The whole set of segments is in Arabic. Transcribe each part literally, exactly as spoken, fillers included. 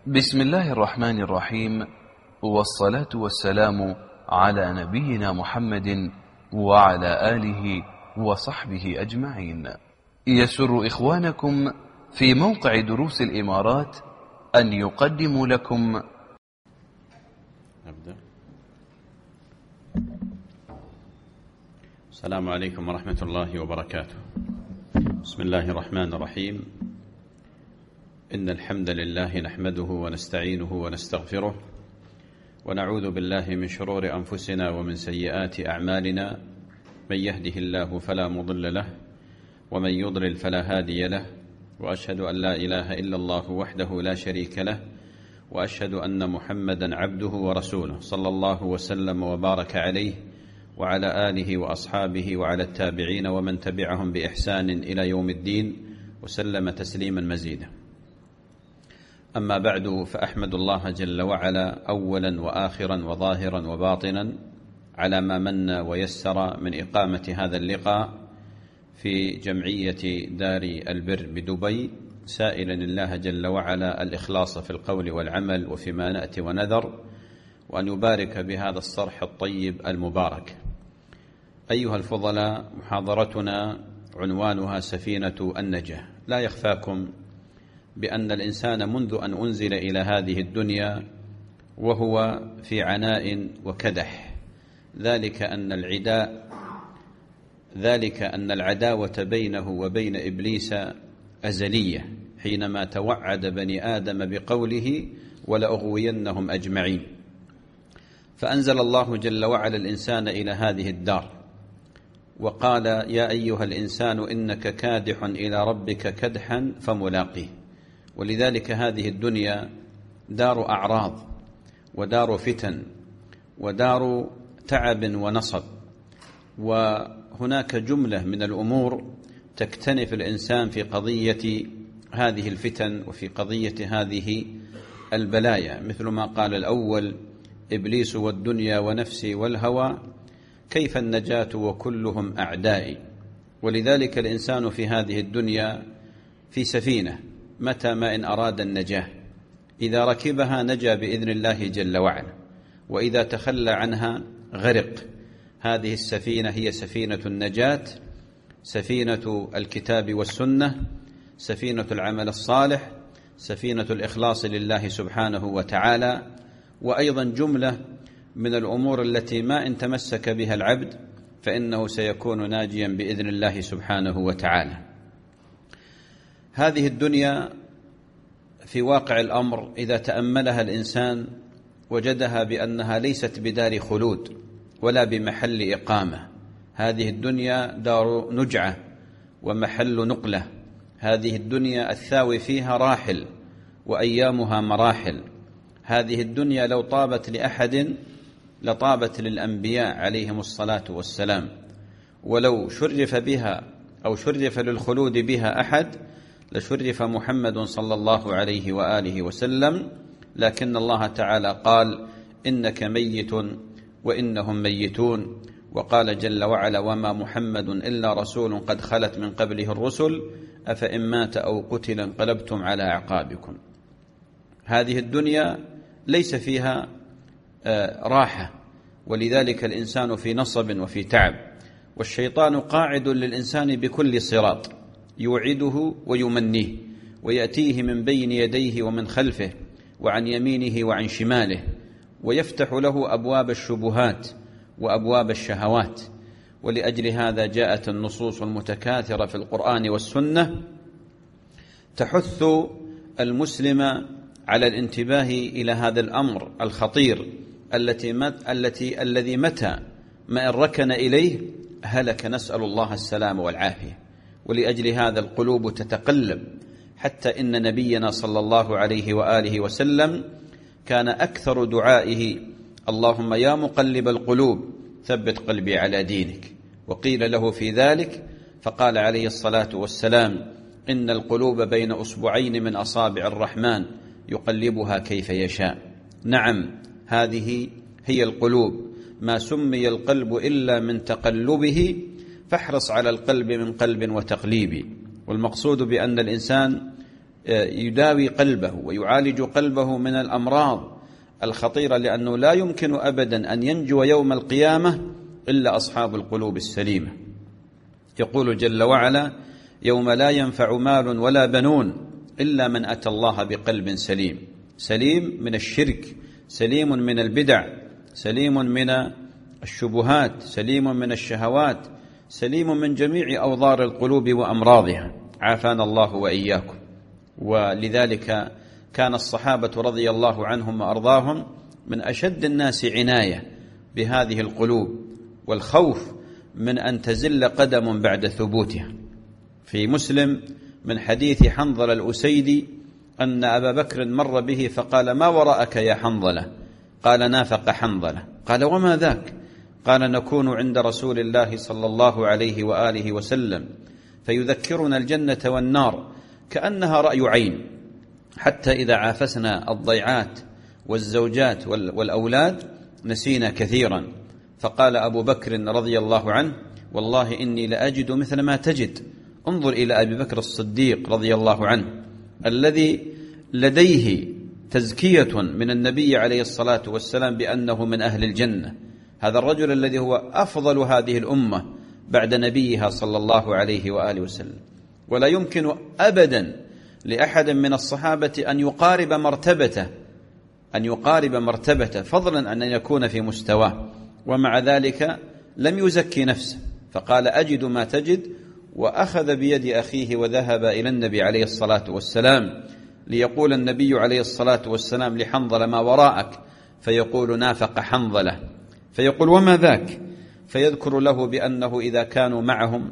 بسم الله الرحمن الرحيم، والصلاة والسلام على نبينا محمد وعلى آله وصحبه أجمعين. يسر إخوانكم في موقع دروس الإمارات أن يقدموا لكم نبدأ. السلام عليكم ورحمة الله وبركاته. بسم الله الرحمن الرحيم. إن الحمد لله نحمده ونستعينه ونستغفره، ونعوذ بالله من شرور أنفسنا ومن سيئات أعمالنا. من يهده الله فلا مضل له، ومن يضلل فلا هادي له، وأشهد أن لا إله إلا الله وحده لا شريك له، وأشهد أن محمدا عبده ورسوله صلى الله وسلم وبارك عليه وعلى آله وأصحابه وعلى التابعين ومن تبعهم بإحسان إلى يوم الدين، وسلم تسليما مزيدا. أما بعد، فأحمد الله جل وعلا أولا وآخرا وظاهرا وباطنا على ما من ويسر من إقامة هذا اللقاء في جمعية دار البر بدبي، سائلا الله جل وعلا الإخلاص في القول والعمل وفيما نأتي ونذر، وأن يبارك بهذا الصرح الطيب المبارك. أيها الفضلاء، محاضرتنا عنوانها سفينة النجاة. لا يخفاكم بأن الإنسان منذ أن أنزل إلى هذه الدنيا وهو في عناء وكدح، ذلك أن العداء ذلك أن العداوة بينه وبين إبليس أزلية، حينما توعد بني آدم بقوله ولأغوينهم أجمعين. فأنزل الله جل وعلا الإنسان إلى هذه الدار وقال: يا أيها الإنسان إنك كادح إلى ربك كدحا فملاقيه. ولذلك هذه الدنيا دار أعراض ودار فتن ودار تعب ونصب، وهناك جملة من الأمور تكتنف الإنسان في قضية هذه الفتن وفي قضية هذه البلايا، مثل ما قال الأول: إبليس والدنيا ونفسي والهوى، كيف النجاة وكلهم أعدائي. ولذلك الإنسان في هذه الدنيا في سفينة، متى ما إن أراد النجاة، إذا ركبها نجا بإذن الله جل وعلا، وإذا تخلى عنها غرق. هذه السفينة هي سفينة النجاة، سفينة الكتاب والسنة، سفينة العمل الصالح، سفينة الإخلاص لله سبحانه وتعالى، وأيضا جملة من الأمور التي ما إن تمسك بها العبد فإنه سيكون ناجيا بإذن الله سبحانه وتعالى. هذه الدنيا في واقع الأمر إذا تأملها الإنسان وجدها بأنها ليست بدار خلود ولا بمحل إقامة. هذه الدنيا دار نجعة ومحل نقلة. هذه الدنيا الثاوي فيها راحل وأيامها مراحل. هذه الدنيا لو طابت لأحد لطابت للأنبياء عليهم الصلاة والسلام، ولو شرف بها أو شرف للخلود بها أحد لشرف محمد صلى الله عليه وآله وسلم، لكن الله تعالى قال: إنك ميت وإنهم ميتون. وقال جل وعلا: وما محمد إلا رسول قد خلت من قبله الرسل أفإن مات أو قتل انقلبتم على أعقابكم. هذه الدنيا ليس فيها راحة، ولذلك الإنسان في نصب وفي تعب، والشيطان قاعد للإنسان بكل صراط يوعده ويمنيه، ويأتيه من بين يديه ومن خلفه وعن يمينه وعن شماله، ويفتح له أبواب الشبهات وأبواب الشهوات. ولأجل هذا جاءت النصوص المتكاثرة في القرآن والسنة تحث المسلم على الانتباه إلى هذا الأمر الخطير التي مت التي الذي متى ما إن ركن إليه هلك، نسأل الله السلام والعافية. ولأجل هذا القلوب تتقلب، حتى إن نبينا صلى الله عليه وآله وسلم كان أكثر دعائه: اللهم يا مقلب القلوب ثبت قلبي على دينك. وقيل له في ذلك فقال عليه الصلاة والسلام: إن القلوب بين أصبعين من أصابع الرحمن يقلبها كيف يشاء. نعم، هذه هي القلوب. ما سمي القلب إلا من تقلبه، فاحرص على القلب من قلب وتقليب. والمقصود بأن الإنسان يداوي قلبه ويعالج قلبه من الأمراض الخطيرة، لأنه لا يمكن أبدا أن ينجو يوم القيامة إلا أصحاب القلوب السليمة. يقول جل وعلا: يوم لا ينفع مال ولا بنون إلا من أتى الله بقلب سليم. سليم من الشرك، سليم من البدع، سليم من الشبهات، سليم من الشهوات، سليم من جميع أوضار القلوب وأمراضها، عافانا الله وإياكم. ولذلك كان الصحابة رضي الله عنهم وأرضاهم من أشد الناس عناية بهذه القلوب، والخوف من أن تزل قدم بعد ثبوتها. في مسلم من حديث حنظلة الأسيدي أن أبا بكر مر به فقال: ما وراءك يا حنظلة؟ قال: نافق حنظلة. قال: وما ذاك؟ قال: نكون عند رسول الله صلى الله عليه وآله وسلم فيذكرنا الجنة والنار كأنها رأي عين، حتى إذا عافسنا الضيعات والزوجات والأولاد نسينا كثيرا. فقال أبو بكر رضي الله عنه: والله إني لأجد مثل ما تجد. انظر إلى أبي بكر الصديق رضي الله عنه الذي لديه تزكية من النبي عليه الصلاة والسلام بأنه من أهل الجنة. هذا الرجل الذي هو أفضل هذه الأمة بعد نبيها صلى الله عليه وآله وسلم، ولا يمكن أبدا لأحد من الصحابة أن يقارب مرتبته أن يقارب مرتبته فضلا عن أن يكون في مستواه، ومع ذلك لم يزكي نفسه، فقال: أجد ما تجد، وأخذ بيد أخيه وذهب إلى النبي عليه الصلاة والسلام ليقول النبي عليه الصلاة والسلام لحنظلة: ما وراءك؟ فيقول: نافق حنظلة. فيقول: وما ذاك؟ فيذكر له بأنه إذا كانوا معهم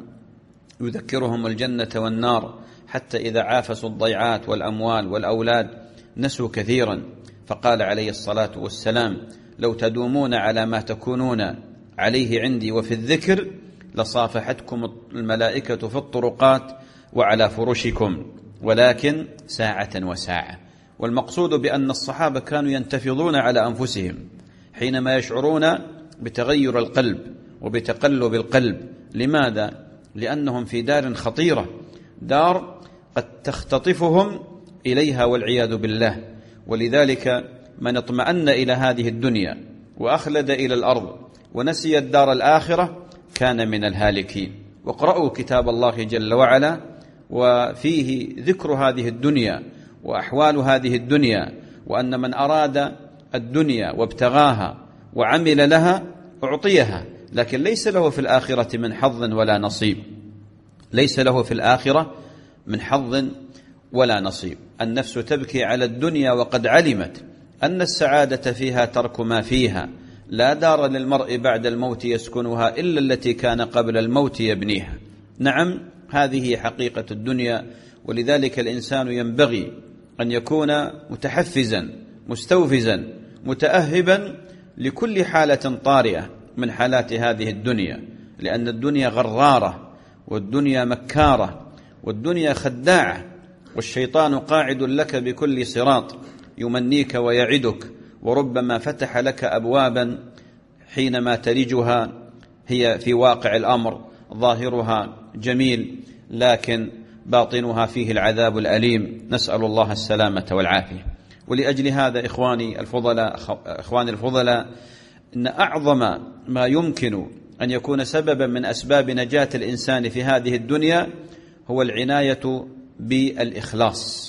يذكرهم الجنة والنار، حتى إذا عافسوا الضيعات والأموال والأولاد نسوا كثيرا. فقال عليه الصلاة والسلام: لو تدومون على ما تكونون عليه عندي وفي الذكر لصافحتكم الملائكة في الطرقات وعلى فرشكم، ولكن ساعة وساعة. والمقصود بأن الصحابة كانوا ينتفضون على أنفسهم حينما يشعرون بتغير القلب وبتقلب القلب. لماذا؟ لأنهم في دار خطيرة، دار قد تختطفهم إليها والعياذ بالله. ولذلك من اطمأن إلى هذه الدنيا وأخلد إلى الأرض ونسي الدار الآخرة كان من الهالكين. واقرأوا كتاب الله جل وعلا، وفيه ذكر هذه الدنيا وأحوال هذه الدنيا، وأن من أراد الدنيا وابتغاها وعمل لها أعطيها، لكن ليس له في الآخرة من حظ ولا نصيب. ليس له في الآخرة من حظ ولا نصيب. النفس تبكي على الدنيا وقد علمت أن السعادة فيها ترك ما فيها. لا دار للمرء بعد الموت يسكنها إلا التي كان قبل الموت يبنيها. نعم، هذه حقيقة الدنيا. ولذلك الإنسان ينبغي أن يكون متحفزا مستوفزا متأهبا لكل حالة طارئة من حالات هذه الدنيا، لأن الدنيا غرارة، والدنيا مكارة، والدنيا خداعة، والشيطان قاعد لك بكل صراط يمنيك ويعدك، وربما فتح لك أبوابا حينما تلجها هي في واقع الأمر ظاهرها جميل لكن باطنها فيه العذاب الأليم، نسأل الله السلامة والعافية. ولأجل هذا إخواني الفضلاء إخواني الفضلاء إن أعظم ما يمكن أن يكون سببا من أسباب نجاة الإنسان في هذه الدنيا هو العناية بالإخلاص.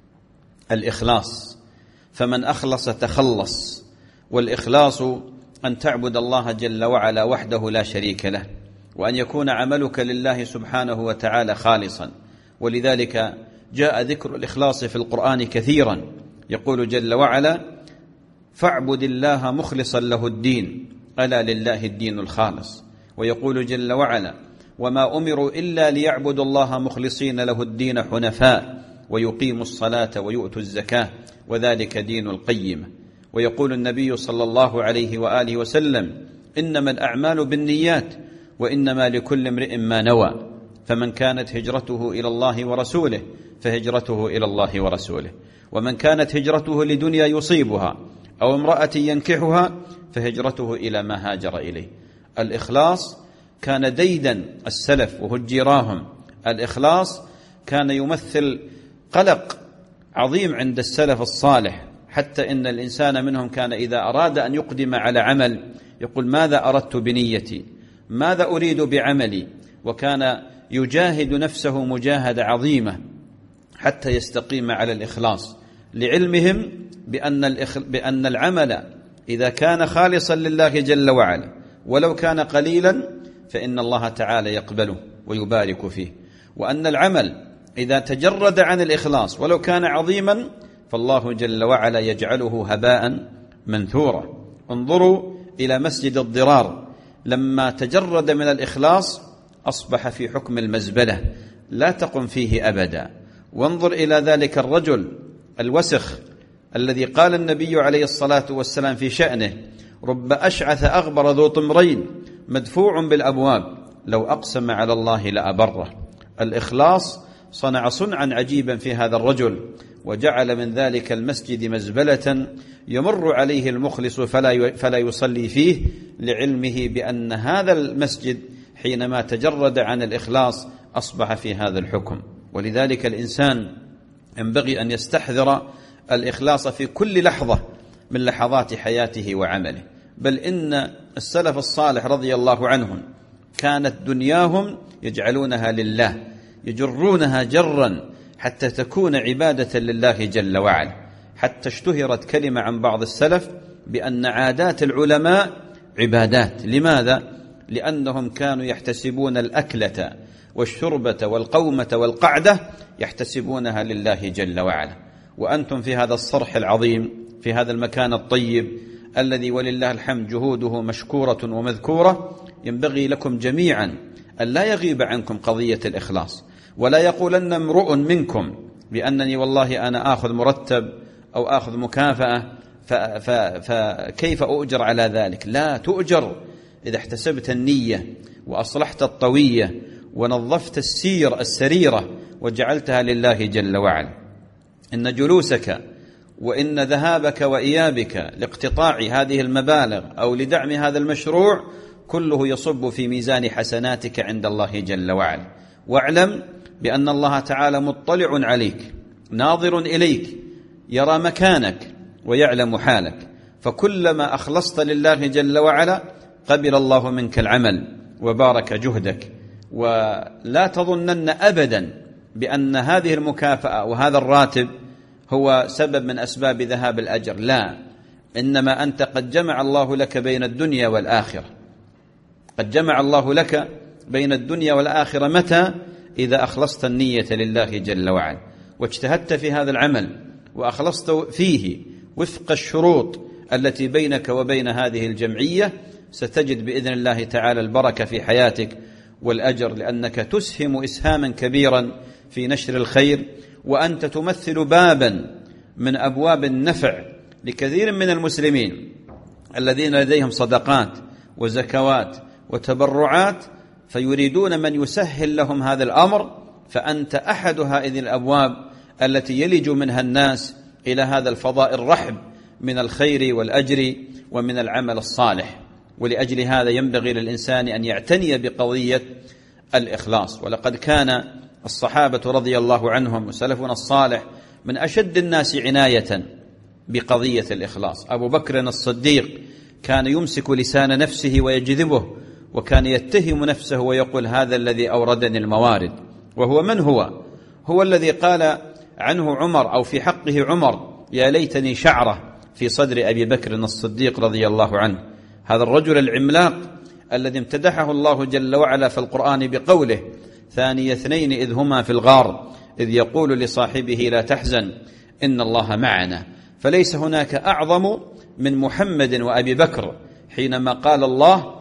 الإخلاص، فمن أخلص تخلص. والإخلاص أن تعبد الله جل وعلا وحده لا شريك له، وأن يكون عملك لله سبحانه وتعالى خالصا. ولذلك جاء ذكر الإخلاص في القرآن كثيرا. يقول جل وعلا: فاعبد الله مخلصا له الدين ألا لله الدين الخالص. ويقول جل وعلا: وما أمروا إلا ليعبدوا الله مخلصين له الدين حنفاء ويقيموا الصلاة ويؤتوا الزكاة وذلك دين القيمة. ويقول النبي صلى الله عليه وآله وسلم: إنما الأعمال بالنيات وإنما لكل امرئ ما نوى، فمن كانت هجرته إلى الله ورسوله فهجرته إلى الله ورسوله، ومن كانت هجرته لدنيا يصيبها أو امرأة ينكحها فهجرته إلى ما هاجر إليه. الإخلاص كان ديدا السلف وهجيراهم. الإخلاص كان يمثل قلق عظيم عند السلف الصالح، حتى إن الإنسان منهم كان إذا أراد أن يقدم على عمل يقول ماذا أردت بنيتي، ماذا أريد بعملي، وكان يجاهد نفسه مجاهدة عظيمة حتى يستقيم على الإخلاص، لعلمهم بأن, الإخ... بأن العمل إذا كان خالصا لله جل وعلا ولو كان قليلا فإن الله تعالى يقبله ويبارك فيه، وأن العمل إذا تجرد عن الإخلاص ولو كان عظيما فالله جل وعلا يجعله هباء منثورا. انظروا إلى مسجد الضرار لما تجرد من الإخلاص أصبح في حكم المزبلة لا تقم فيه أبدا. وانظر إلى ذلك الرجل الوسخ الذي قال النبي عليه الصلاة والسلام في شأنه رب أشعث أغبر ذو طمرين مدفوع بالأبواب لو أقسم على الله لأبره. الإخلاص صنع صنعا عجيبا في هذا الرجل، وجعل من ذلك المسجد مزبلة يمر عليه المخلص فلا فلا يصلي فيه، لعلمه بأن هذا المسجد حينما تجرد عن الإخلاص أصبح في هذا الحكم. ولذلك الإنسان ينبغي أن يستحضر الإخلاص في كل لحظة من لحظات حياته وعمله. بل إن السلف الصالح رضي الله عنهم كانت دنياهم يجعلونها لله، يجرونها جرا حتى تكون عبادة لله جل وعلا، حتى اشتهرت كلمة عن بعض السلف بأن عادات العلماء عبادات. لماذا؟ لأنهم كانوا يحتسبون الأكلة والشربة والقومة والقعدة يحتسبونها لله جل وعلا. وأنتم في هذا الصرح العظيم، في هذا المكان الطيب الذي ولله الحمد جهوده مشكورة ومذكورة، ينبغي لكم جميعا أن لا يغيب عنكم قضية الإخلاص، ولا يقولن امرؤ منكم بأنني والله أنا آخذ مرتب أو آخذ مكافأة فكيف أؤجر على ذلك. لا تؤجر إذا احتسبت النية وأصلحت الطوية ونظفت السير السريرة وجعلتها لله جل وعلا. إن جلوسك وإن ذهابك وإيابك لاقتطاع هذه المبالغ أو لدعم هذا المشروع كله يصب في ميزان حسناتك عند الله جل وعلا. واعلم بأن الله تعالى مطلع عليك ناظر إليك، يرى مكانك ويعلم حالك، فكلما أخلصت لله جل وعلا قبل الله منك العمل وبارك جهدك. ولا تظنن أبدا بأن هذه المكافأة وهذا الراتب هو سبب من أسباب ذهاب الأجر، لا، إنما أنت قد جمع الله لك بين الدنيا والآخرة. قد جمع الله لك بين الدنيا والآخرة متى؟ إذا أخلصت النية لله جل وعلا واجتهدت في هذا العمل وأخلصت فيه وفق الشروط التي بينك وبين هذه الجمعية، ستجد بإذن الله تعالى البركة في حياتك والأجر، لأنك تسهم إسهاما كبيرا في نشر الخير، وأنت تمثل بابا من أبواب النفع لكثير من المسلمين الذين لديهم صدقات وزكوات وتبرعات فيريدون من يسهل لهم هذا الأمر، فأنت أحد هذه الأبواب التي يلج منها الناس إلى هذا الفضاء الرحب من الخير والأجر ومن العمل الصالح. ولأجل هذا ينبغي للإنسان أن يعتني بقضية الإخلاص. ولقد كان الصحابة رضي الله عنهم وسلفنا الصالح من أشد الناس عناية بقضية الإخلاص. أبو بكر الصديق كان يمسك لسان نفسه ويجذبه، وكان يتهم نفسه ويقول هذا الذي أوردني الموارد. وهو من هو؟ هو الذي قال عنه عمر أو في حقه عمر يا ليتني شعرة في صدر أبي بكر الصديق رضي الله عنه. هذا الرجل العملاق الذي امتدحه الله جل وعلا في القرآن بقوله ثاني اثنين إذ هما في الغار إذ يقول لصاحبه لا تحزن إن الله معنا. فليس هناك أعظم من محمد وأبي بكر حينما قال الله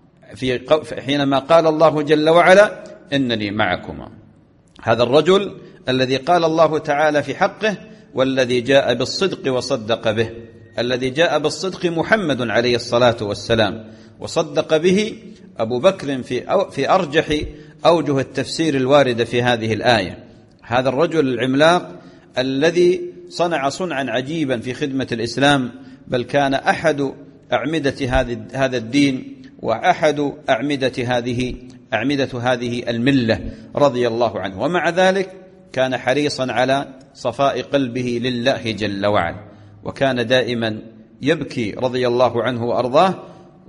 في حينما قال الله جل وعلا إنني معكما. هذا الرجل الذي قال الله تعالى في حقه والذي جاء بالصدق وصدق به. الذي جاء بالصدق محمد عليه الصلاة والسلام، وصدق به أبو بكر في في أرجح أوجه التفسير الواردة في هذه الآية. هذا الرجل العملاق الذي صنع صنعا عجيبا في خدمة الإسلام، بل كان أحد أعمدة هذا الدين وأحد أعمدة هذه أعمدة هذه الملة رضي الله عنه. ومع ذلك كان حريصا على صفاء قلبه لله جل وعلا، وكان دائما يبكي رضي الله عنه وأرضاه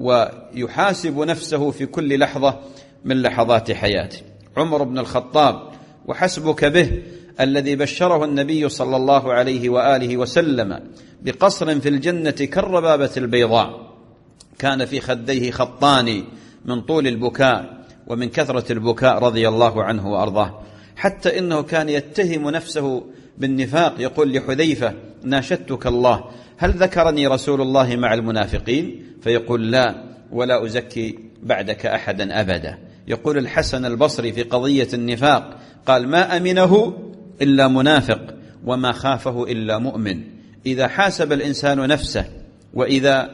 ويحاسب نفسه في كل لحظة من لحظات حياته. عمر بن الخطاب وحسبك به الذي بشره النبي صلى الله عليه وآله وسلم بقصر في الجنة كالربابة البيضاء، كان في خديه خطان من طول البكاء ومن كثرة البكاء رضي الله عنه وأرضاه، حتى إنه كان يتهم نفسه بالنفاق، يقول لحذيفة: ناشدتك الله، هل ذكرني رسول الله مع المنافقين؟ فيقول: لا، ولا أزكي بعدك أحدا أبدا. يقول الحسن البصري في قضية النفاق قال: ما أمنه إلا منافق وما خافه إلا مؤمن. إذا حاسب الإنسان نفسه وإذا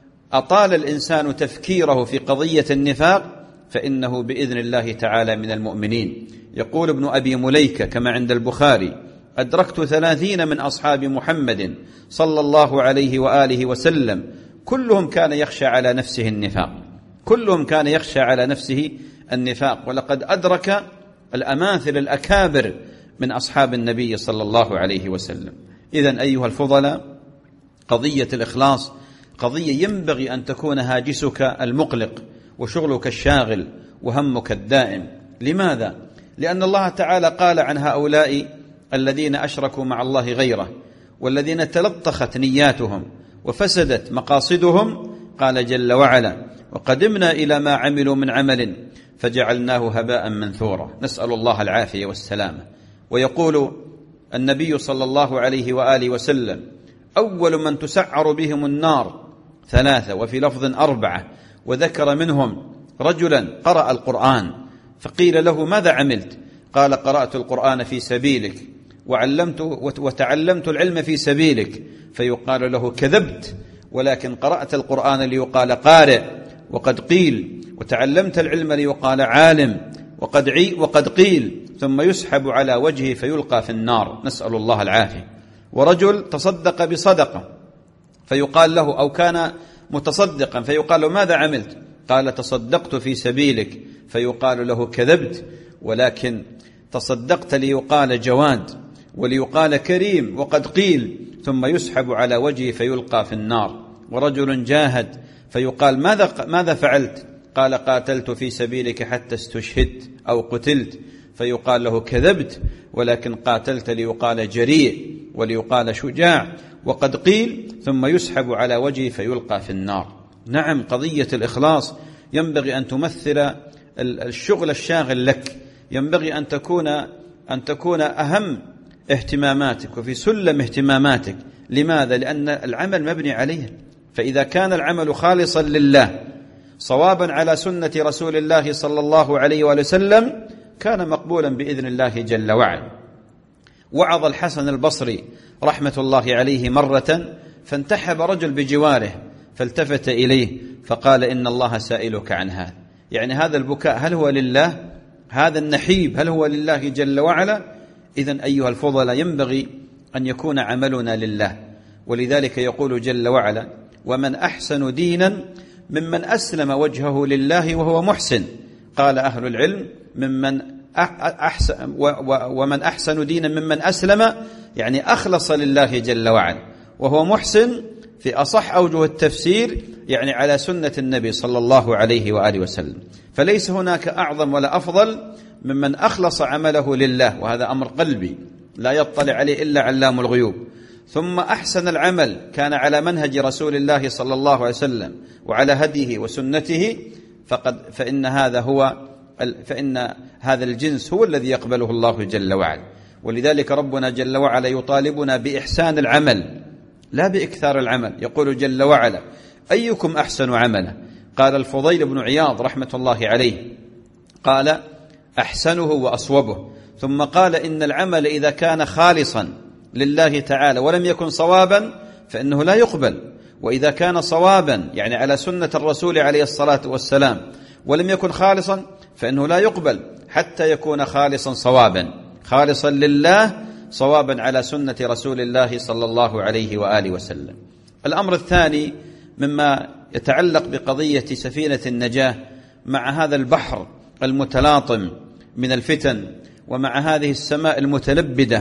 أطال الإنسان تفكيره في قضية النفاق فإنه بإذن الله تعالى من المؤمنين. يقول ابن أبي مليكة كما عند البخاري: أدركت ثلاثين من أصحاب محمد صلى الله عليه وآله وسلم كلهم كان يخشى على نفسه النفاق، كلهم كان يخشى على نفسه النفاق، ولقد أدرك الأماثل الأكابر من أصحاب النبي صلى الله عليه وسلم. إذن أيها الفضلاء، قضية الإخلاص قضية ينبغي أن تكون هاجسك المقلق وشغلك الشاغل وهمك الدائم. لماذا؟ لأن الله تعالى قال عن هؤلاء الذين أشركوا مع الله غيره والذين تلطخت نياتهم وفسدت مقاصدهم، قال جل وعلا: وقدمنا إلى ما عملوا من عمل فجعلناه هباء منثورا. نسأل الله العافية والسلامة. ويقول النبي صلى الله عليه وآله وسلم: أول من تسعر بهم النار ثلاثة، وفي لفظ أربعة، وذكر منهم رجلا قرأ القرآن فقيل له: ماذا عملت؟ قال: قرأت القرآن في سبيلك وعلمت وتعلمت العلم في سبيلك. فيقال له: كذبت، ولكن قرأت القرآن ليقال قارئ، وقد قيل وتعلمت العلم ليقال عالم، وقد عي وقد قيل، ثم يسحب على وجهه فيلقى في النار. نسأل الله العافية. ورجل تصدق بصدقة فيقال له، أو كان متصدقا فيقال له: ماذا عملت؟ قال: تصدقت في سبيلك. فيقال له: كذبت، ولكن تصدقت ليقال جواد وليقال كريم، وقد قيل، ثم يسحب على وجهه فيلقى في النار. ورجل جاهد فيقال: ماذا ماذا فعلت؟ قال: قاتلت في سبيلك حتى استشهدت أو قتلت. فيقال له: كذبت، ولكن قاتلت ليقال جريء وليقال شجاع، وقد قيل، ثم يسحب على وجهه فيلقى في النار. نعم، قضية الإخلاص ينبغي أن تمثل الشغل الشاغل لك، ينبغي أن تكون أن تكون أهم اهتماماتك وفي سلم اهتماماتك. لماذا؟ لأن العمل مبني عليه. فإذا كان العمل خالصا لله صوابا على سنة رسول الله صلى الله عليه وآله وسلم كان مقبولا بإذن الله جل وعلا. وعظ الحسن البصري رحمة الله عليه مرة، فانتحب رجل بجواره فالتفت إليه فقال: إن الله سائلك عن هذا. يعني هذا البكاء هل هو لله؟ هذا النحيب هل هو لله جل وعلا؟ إذن أيها الفضلاء، ينبغي أن يكون عملنا لله. ولذلك يقول جل وعلا: ومن أحسن دينا ممن أسلم وجهه لله وهو محسن. قال أهل العلم: ممن أحسن ومن أحسن دينا ممن أسلم، يعني أخلص لله جل وعلا، وهو محسن في أصح أوجه التفسير يعني على سنة النبي صلى الله عليه وآله وسلم. فليس هناك أعظم ولا أفضل ممن أخلص عمله لله، وهذا أمر قلبي لا يطلع عليه إلا علام الغيوب. ثم أحسن العمل كان على منهج رسول الله صلى الله عليه وسلم وعلى هديه وسنته، فقد فإن هذا هو فإن هذا الجنس هو الذي يقبله الله جل وعلا. ولذلك ربنا جل وعلا يطالبنا بإحسان العمل لا بإكثار العمل. يقول جل وعلا: أيكم أحسن عملا؟ قال الفضيل بن عياض رحمة الله عليه، قال: أحسنه وأصوبه. ثم قال: إن العمل إذا كان خالصا لله تعالى ولم يكن صوابا فإنه لا يقبل، وإذا كان صوابا يعني على سنة الرسول عليه الصلاة والسلام ولم يكن خالصا فإنه لا يقبل حتى يكون خالصا صوابا، خالصا لله صوابا على سنة رسول الله صلى الله عليه وآله وسلم. الأمر الثاني مما يتعلق بقضية سفينة النجاة مع هذا البحر المتلاطم من الفتن ومع هذه السماء المتلبدة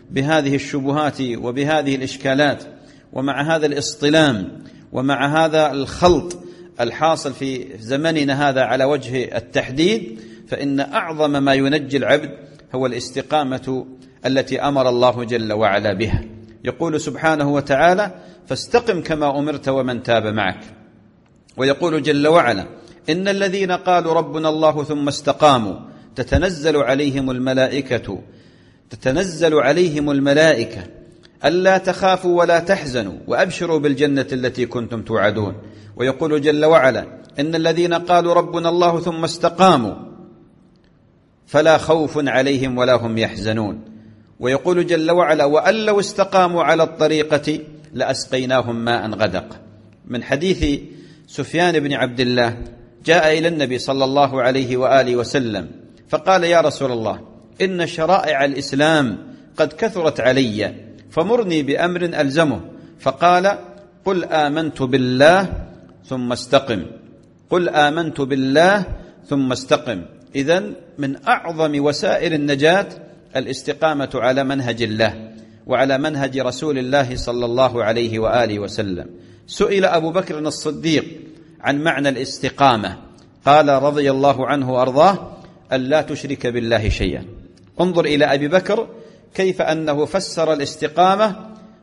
بهذه الشبهات وبهذه الإشكالات، ومع هذا الاصطلام ومع هذا الخلط الحاصل في زمننا هذا على وجه التحديد، فإن أعظم ما ينجي العبد هو الاستقامة التي أمر الله جل وعلا بها. يقول سبحانه وتعالى: فاستقم كما أمرت ومن تاب معك. ويقول جل وعلا: إن الذين قالوا ربنا الله ثم استقاموا تتنزل عليهم الملائكة تتنزل عليهم الملائكة ألا تخافوا ولا تحزنوا وأبشروا بالجنة التي كنتم توعدون. ويقول جل وعلا: إن الذين قالوا ربنا الله ثم استقاموا فلا خوف عليهم ولا هم يحزنون. ويقول جل وعلا: وأن لو استقاموا على الطريقة لأسقيناهم ماء غدق. من حديث سفيان بن عبد الله جاء إلى النبي صلى الله عليه وآله وسلم فقال: يا رسول الله، إن شرائع الإسلام قد كثرت علي فمرني بأمر ألزمه. فقال: قل آمنت بالله ثم استقم، قل آمنت بالله ثم استقم. إذن من أعظم وسائل النجاة الاستقامة على منهج الله وعلى منهج رسول الله صلى الله عليه وآله وسلم. سئل أبو بكر الصديق عن معنى الاستقامة، قال رضي الله عنه وأرضاه: ألا تشرك بالله شيئا. انظر إلى أبي بكر كيف أنه فسر الاستقامة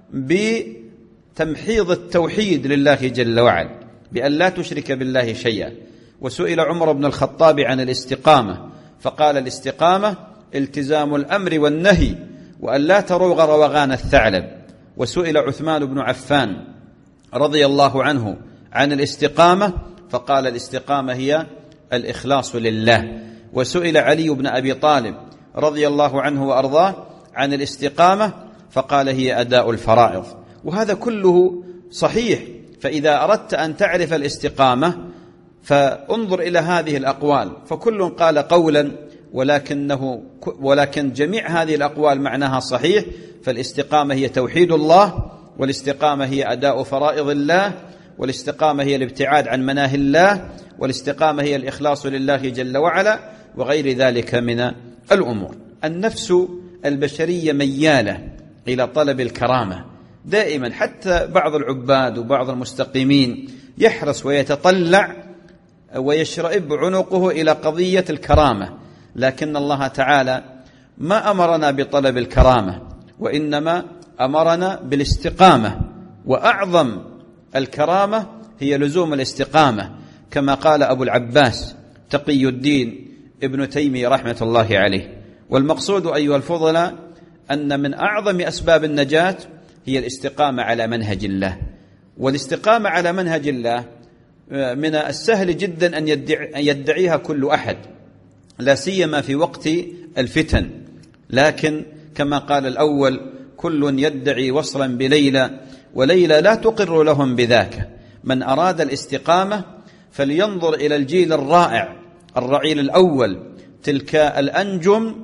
بتمحيض التوحيد لله جل وعلا، بأن لا تشرك بالله شيئا. وسئل عمر بن الخطاب عن الاستقامة فقال: الاستقامة التزام الأمر والنهي وأن لا تروغ روغان الثعلب. وسئل عثمان بن عفان رضي الله عنه عن الاستقامة فقال: الاستقامة هي الإخلاص لله. وسئل علي بن أبي طالب رضي الله عنه وأرضاه عن الاستقامة فقال: هي أداء الفرائض. وهذا كله صحيح. فإذا أردت أن تعرف الاستقامة فانظر إلى هذه الأقوال، فكل قال قولا ولكنه ولكن جميع هذه الأقوال معناها صحيح. فالاستقامة هي توحيد الله، والاستقامة هي أداء فرائض الله، والاستقامة هي الابتعاد عن مناهي الله، والاستقامة هي الإخلاص لله جل وعلا، وغير ذلك من الأمور. النفس البشرية ميالة إلى طلب الكرامة دائما، حتى بعض العباد وبعض المستقيمين يحرص ويتطلع ويشرئب عنقه إلى قضية الكرامة، لكن الله تعالى ما أمرنا بطلب الكرامة، وإنما أمرنا بالاستقامة. وأعظم الكرامة هي لزوم الاستقامة، كما قال أبو العباس تقي الدين ابن تيمية رحمة الله عليه. والمقصود أيها الفضلاء أن من أعظم أسباب النجاة هي الاستقامة على منهج الله. والاستقامة على منهج الله من السهل جدا أن يدعيها كل أحد، لا سيما في وقت الفتن. لكن كما قال الأول: كل يدعي وصلا بليلى وليلى لا تقر لهم بذاك. من أراد الاستقامة فلينظر إلى الجيل الرائع الرعيل الأول، تلك الأنجم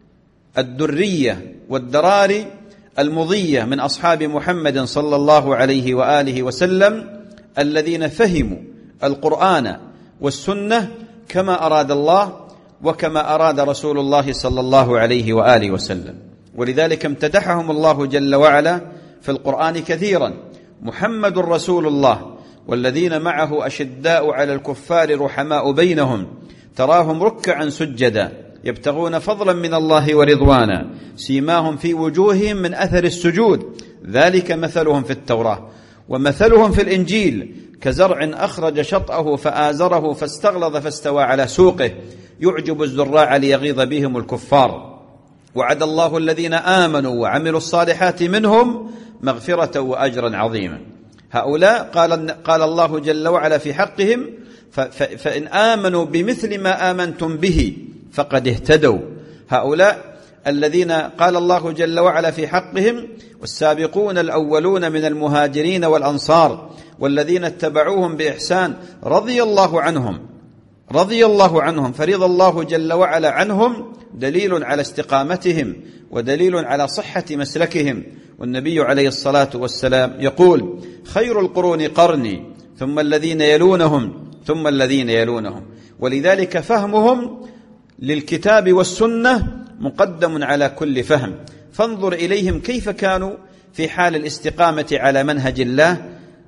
الدرية والدراري المضية من أصحاب محمد صلى الله عليه وآله وسلم، الذين فهموا القرآن والسنة كما أراد الله وكما أراد رسول الله صلى الله عليه وآله وسلم. ولذلك امتدحهم الله جل وعلا في القرآن كثيرا: محمد رسول الله والذين معه أشداء على الكفار رحماء بينهم تراهم ركعا سجدا يبتغون فضلا من الله ورضوانا سيماهم في وجوههم من أثر السجود ذلك مثلهم في التوراة ومثلهم في الإنجيل كزرع أخرج شطأه فآزره فاستغلظ فاستوى على سوقه يعجب الزراع ليغيظ بهم الكفار وعد الله الذين آمنوا وعملوا الصالحات منهم مغفرة وأجرا عظيما. هؤلاء قال, قال الله جل وعلا في حقهم: فإن آمنوا بمثل ما آمنتم به فقد اهتدوا. هؤلاء الذين قال الله جل وعلا في حقهم: والسابقون الأولون من المهاجرين والأنصار والذين اتبعوهم بإحسان رضي الله عنهم رضي الله عنهم فرضى الله جل وعلا عنهم دليل على استقامتهم ودليل على صحة مسلكهم. والنبي عليه الصلاة والسلام يقول: خير القرون قرني ثم الذين يلونهم ثم الذين يلونهم. ولذلك فهمهم للكتاب والسنة مقدم على كل فهم، فانظر إليهم كيف كانوا في حال الاستقامة على منهج الله،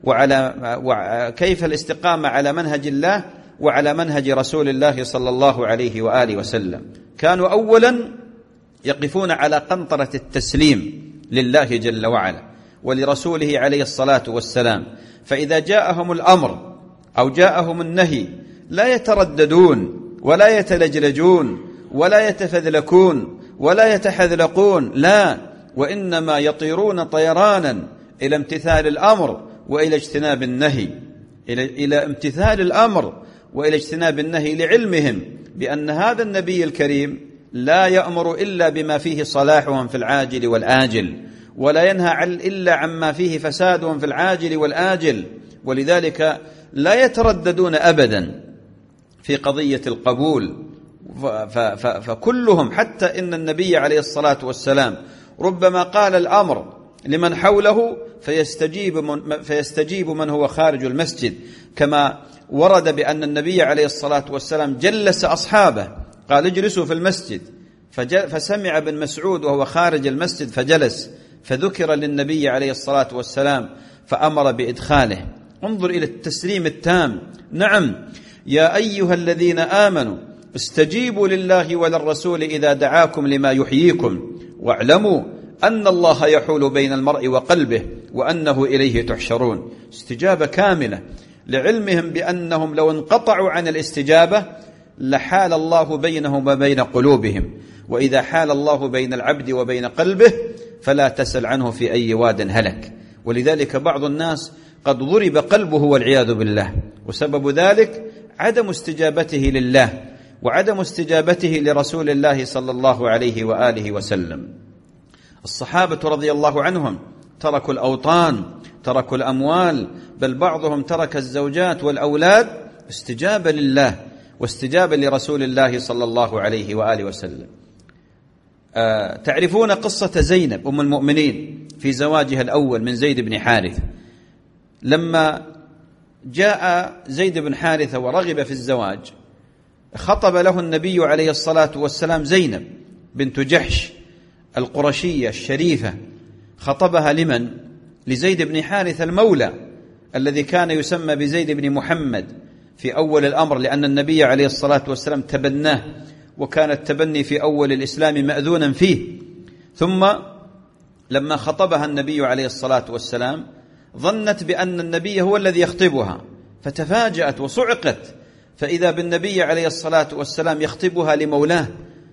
وعلى كيف الاستقامة على منهج الله وعلى منهج رسول الله صلى الله عليه وآله وسلم. كانوا أولا يقفون على قنطرة التسليم لله جل وعلا ولرسوله عليه الصلاة والسلام، فإذا جاءهم الأمر أو جاءهم النهي لا يترددون ولا يتلجلجون ولا يتفذلكون ولا يتحذلقون، لا، وإنما يطيرون طيرانا إلى امتثال الأمر وإلى اجتناب النهي، إلى, إلى امتثال الأمر وإلى اجتناب النهي، لعلمهم بأن هذا النبي الكريم لا يأمر إلا بما فيه صلاحهم في العاجل والآجل، ولا ينهى إلا عما فيه فسادهم في العاجل والآجل، ولذلك لا يترددون أبدا في قضية القبول. فكلهم، حتى إن النبي عليه الصلاة والسلام ربما قال الأمر لمن حوله فيستجيب من, فيستجيب من هو خارج المسجد، كما ورد بأن النبي عليه الصلاة والسلام جلس أصحابه قال اجلسوا في المسجد، فسمع ابن مسعود وهو خارج المسجد فجلس، فذكر للنبي عليه الصلاة والسلام فأمر بإدخاله. انظر إلى التسليم التام. نعم، يا أيها الذين آمنوا استجيبوا لله وللرسول إذا دعاكم لما يحييكم واعلموا أن الله يحول بين المرء وقلبه وأنه إليه تحشرون. استجابة كاملة، لعلمهم بأنهم لو انقطعوا عن الاستجابة لحال الله بينهم وبين قلوبهم، وإذا حال الله بين العبد وبين قلبه فلا تسل عنه في أي واد هلك. ولذلك بعض الناس قد ضرب قلبه والعياذ بالله، وسبب ذلك عدم استجابته لله وعدم استجابته لرسول الله صلى الله عليه وآله وسلم. الصحابة رضي الله عنهم تركوا الأوطان، تركوا الأموال، بل بعضهم ترك الزوجات والأولاد استجابة لله واستجابة لرسول الله صلى الله عليه وآله وسلم. آه تعرفون قصة زينب أم المؤمنين في زواجها الأول من زيد بن حارثة، لما جاء زيد بن حارثة ورغب في الزواج خطب له النبي عليه الصلاة والسلام زينب بنت جحش القرشية الشريفة. خطبها لمن؟ لزيد بن حارثة المولى الذي كان يسمى بزيد بن محمد في أول الأمر، لأن النبي عليه الصلاة والسلام تبناه، وكان التبني في أول الإسلام مأذونا فيه. ثم لما خطبها النبي عليه الصلاة والسلام ظنت بأن النبي هو الذي يخطبها، فتفاجأت وصعقت، فإذا بالنبي عليه الصلاة والسلام يخطبها لمولاه،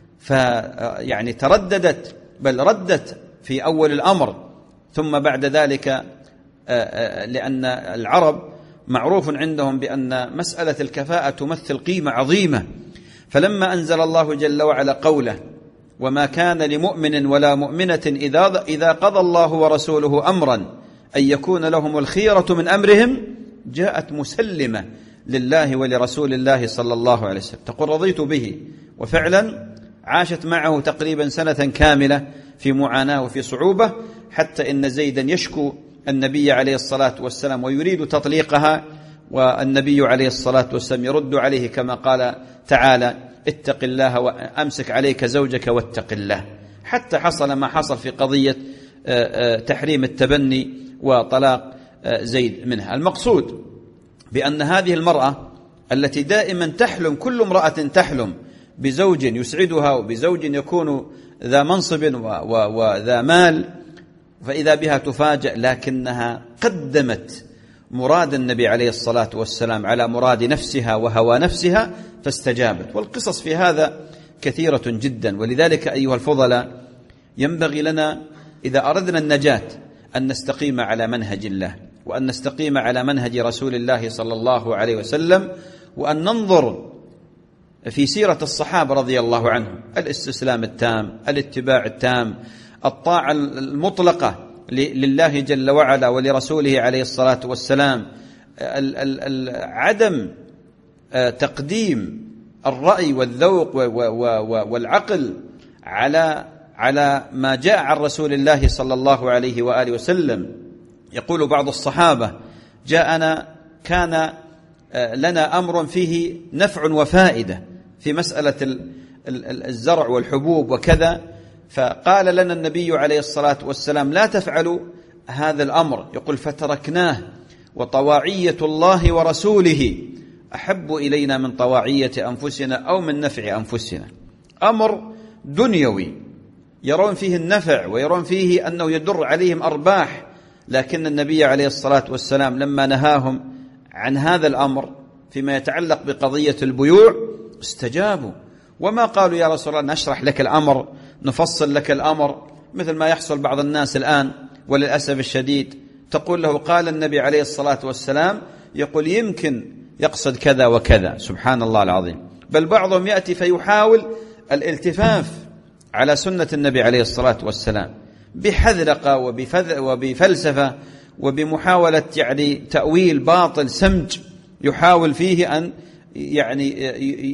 فيعني ترددت بل ردت في أول الأمر. ثم بعد ذلك لأن العرب معروف عندهم بأن مسألة الكفاءة تمثل قيمة عظيمة، فلما أنزل الله جل وعلا قوله وما كان لمؤمن ولا مؤمنة إذا, إذا قضى الله ورسوله أمرا أن يكون لهم الخيرة من أمرهم، جاءت مسلمة لله ولرسول الله صلى الله عليه وسلم تقول رضيت به، وفعلا عاشت معه تقريبا سنة كاملة في معاناة وفي صعوبة، حتى إن زيدا يشكو النبي عليه الصلاة والسلام ويريد تطليقها، والنبي عليه الصلاة والسلام يرد عليه كما قال تعالى اتق الله وأمسك عليك زوجك واتق الله، حتى حصل ما حصل في قضية تحريم التبني وطلاق زيد منها. المقصود بأن هذه المرأة التي دائما تحلم، كل امرأة تحلم بزوج يسعدها وبزوج يكون ذا منصب وذا مال، فإذا بها تفاجأ، لكنها قدمت مراد النبي عليه الصلاة والسلام على مراد نفسها وهوى نفسها فاستجابت. والقصص في هذا كثيرة جدا. ولذلك أيها الفضلاء ينبغي لنا إذا أردنا النجاة أن نستقيم على منهج الله، وأن نستقيم على منهج رسول الله صلى الله عليه وسلم، وأن ننظر في سيرة الصحابة رضي الله عنهم، الاستسلام التام، الاتباع التام، الطاعة المطلقة لله جل وعلا ولرسوله عليه الصلاة والسلام، عدم تقديم الرأي والذوق والعقل على على ما جاء عن رسول الله صلى الله عليه وآله وسلم. يقول بعض الصحابة جاءنا كان لنا أمر فيه نفع وفائدة في مسألة الزرع والحبوب وكذا، فقال لنا النبي عليه الصلاة والسلام لا تفعلوا هذا الأمر، يقول فتركناه وطواعية الله ورسوله أحب إلينا من طواعية أنفسنا أو من نفع أنفسنا. أمر دنيوي يرون فيه النفع ويرون فيه أنه يدر عليهم أرباح، لكن النبي عليه الصلاة والسلام لما نهاهم عن هذا الأمر فيما يتعلق بقضية البيوع استجابوا، وما قالوا يا رسول الله نشرح لك الأمر نفصل لك الأمر، مثل ما يحصل بعض الناس الآن وللأسف الشديد، تقول له قال النبي عليه الصلاة والسلام، يقول يمكن يقصد كذا وكذا، سبحان الله العظيم. بل بعضهم يأتي فيحاول الالتفاف على سنة النبي عليه الصلاة والسلام بحذرقة وبفلسفة وبمحاولة يعني تأويل باطل سمج، يحاول فيه أن يعني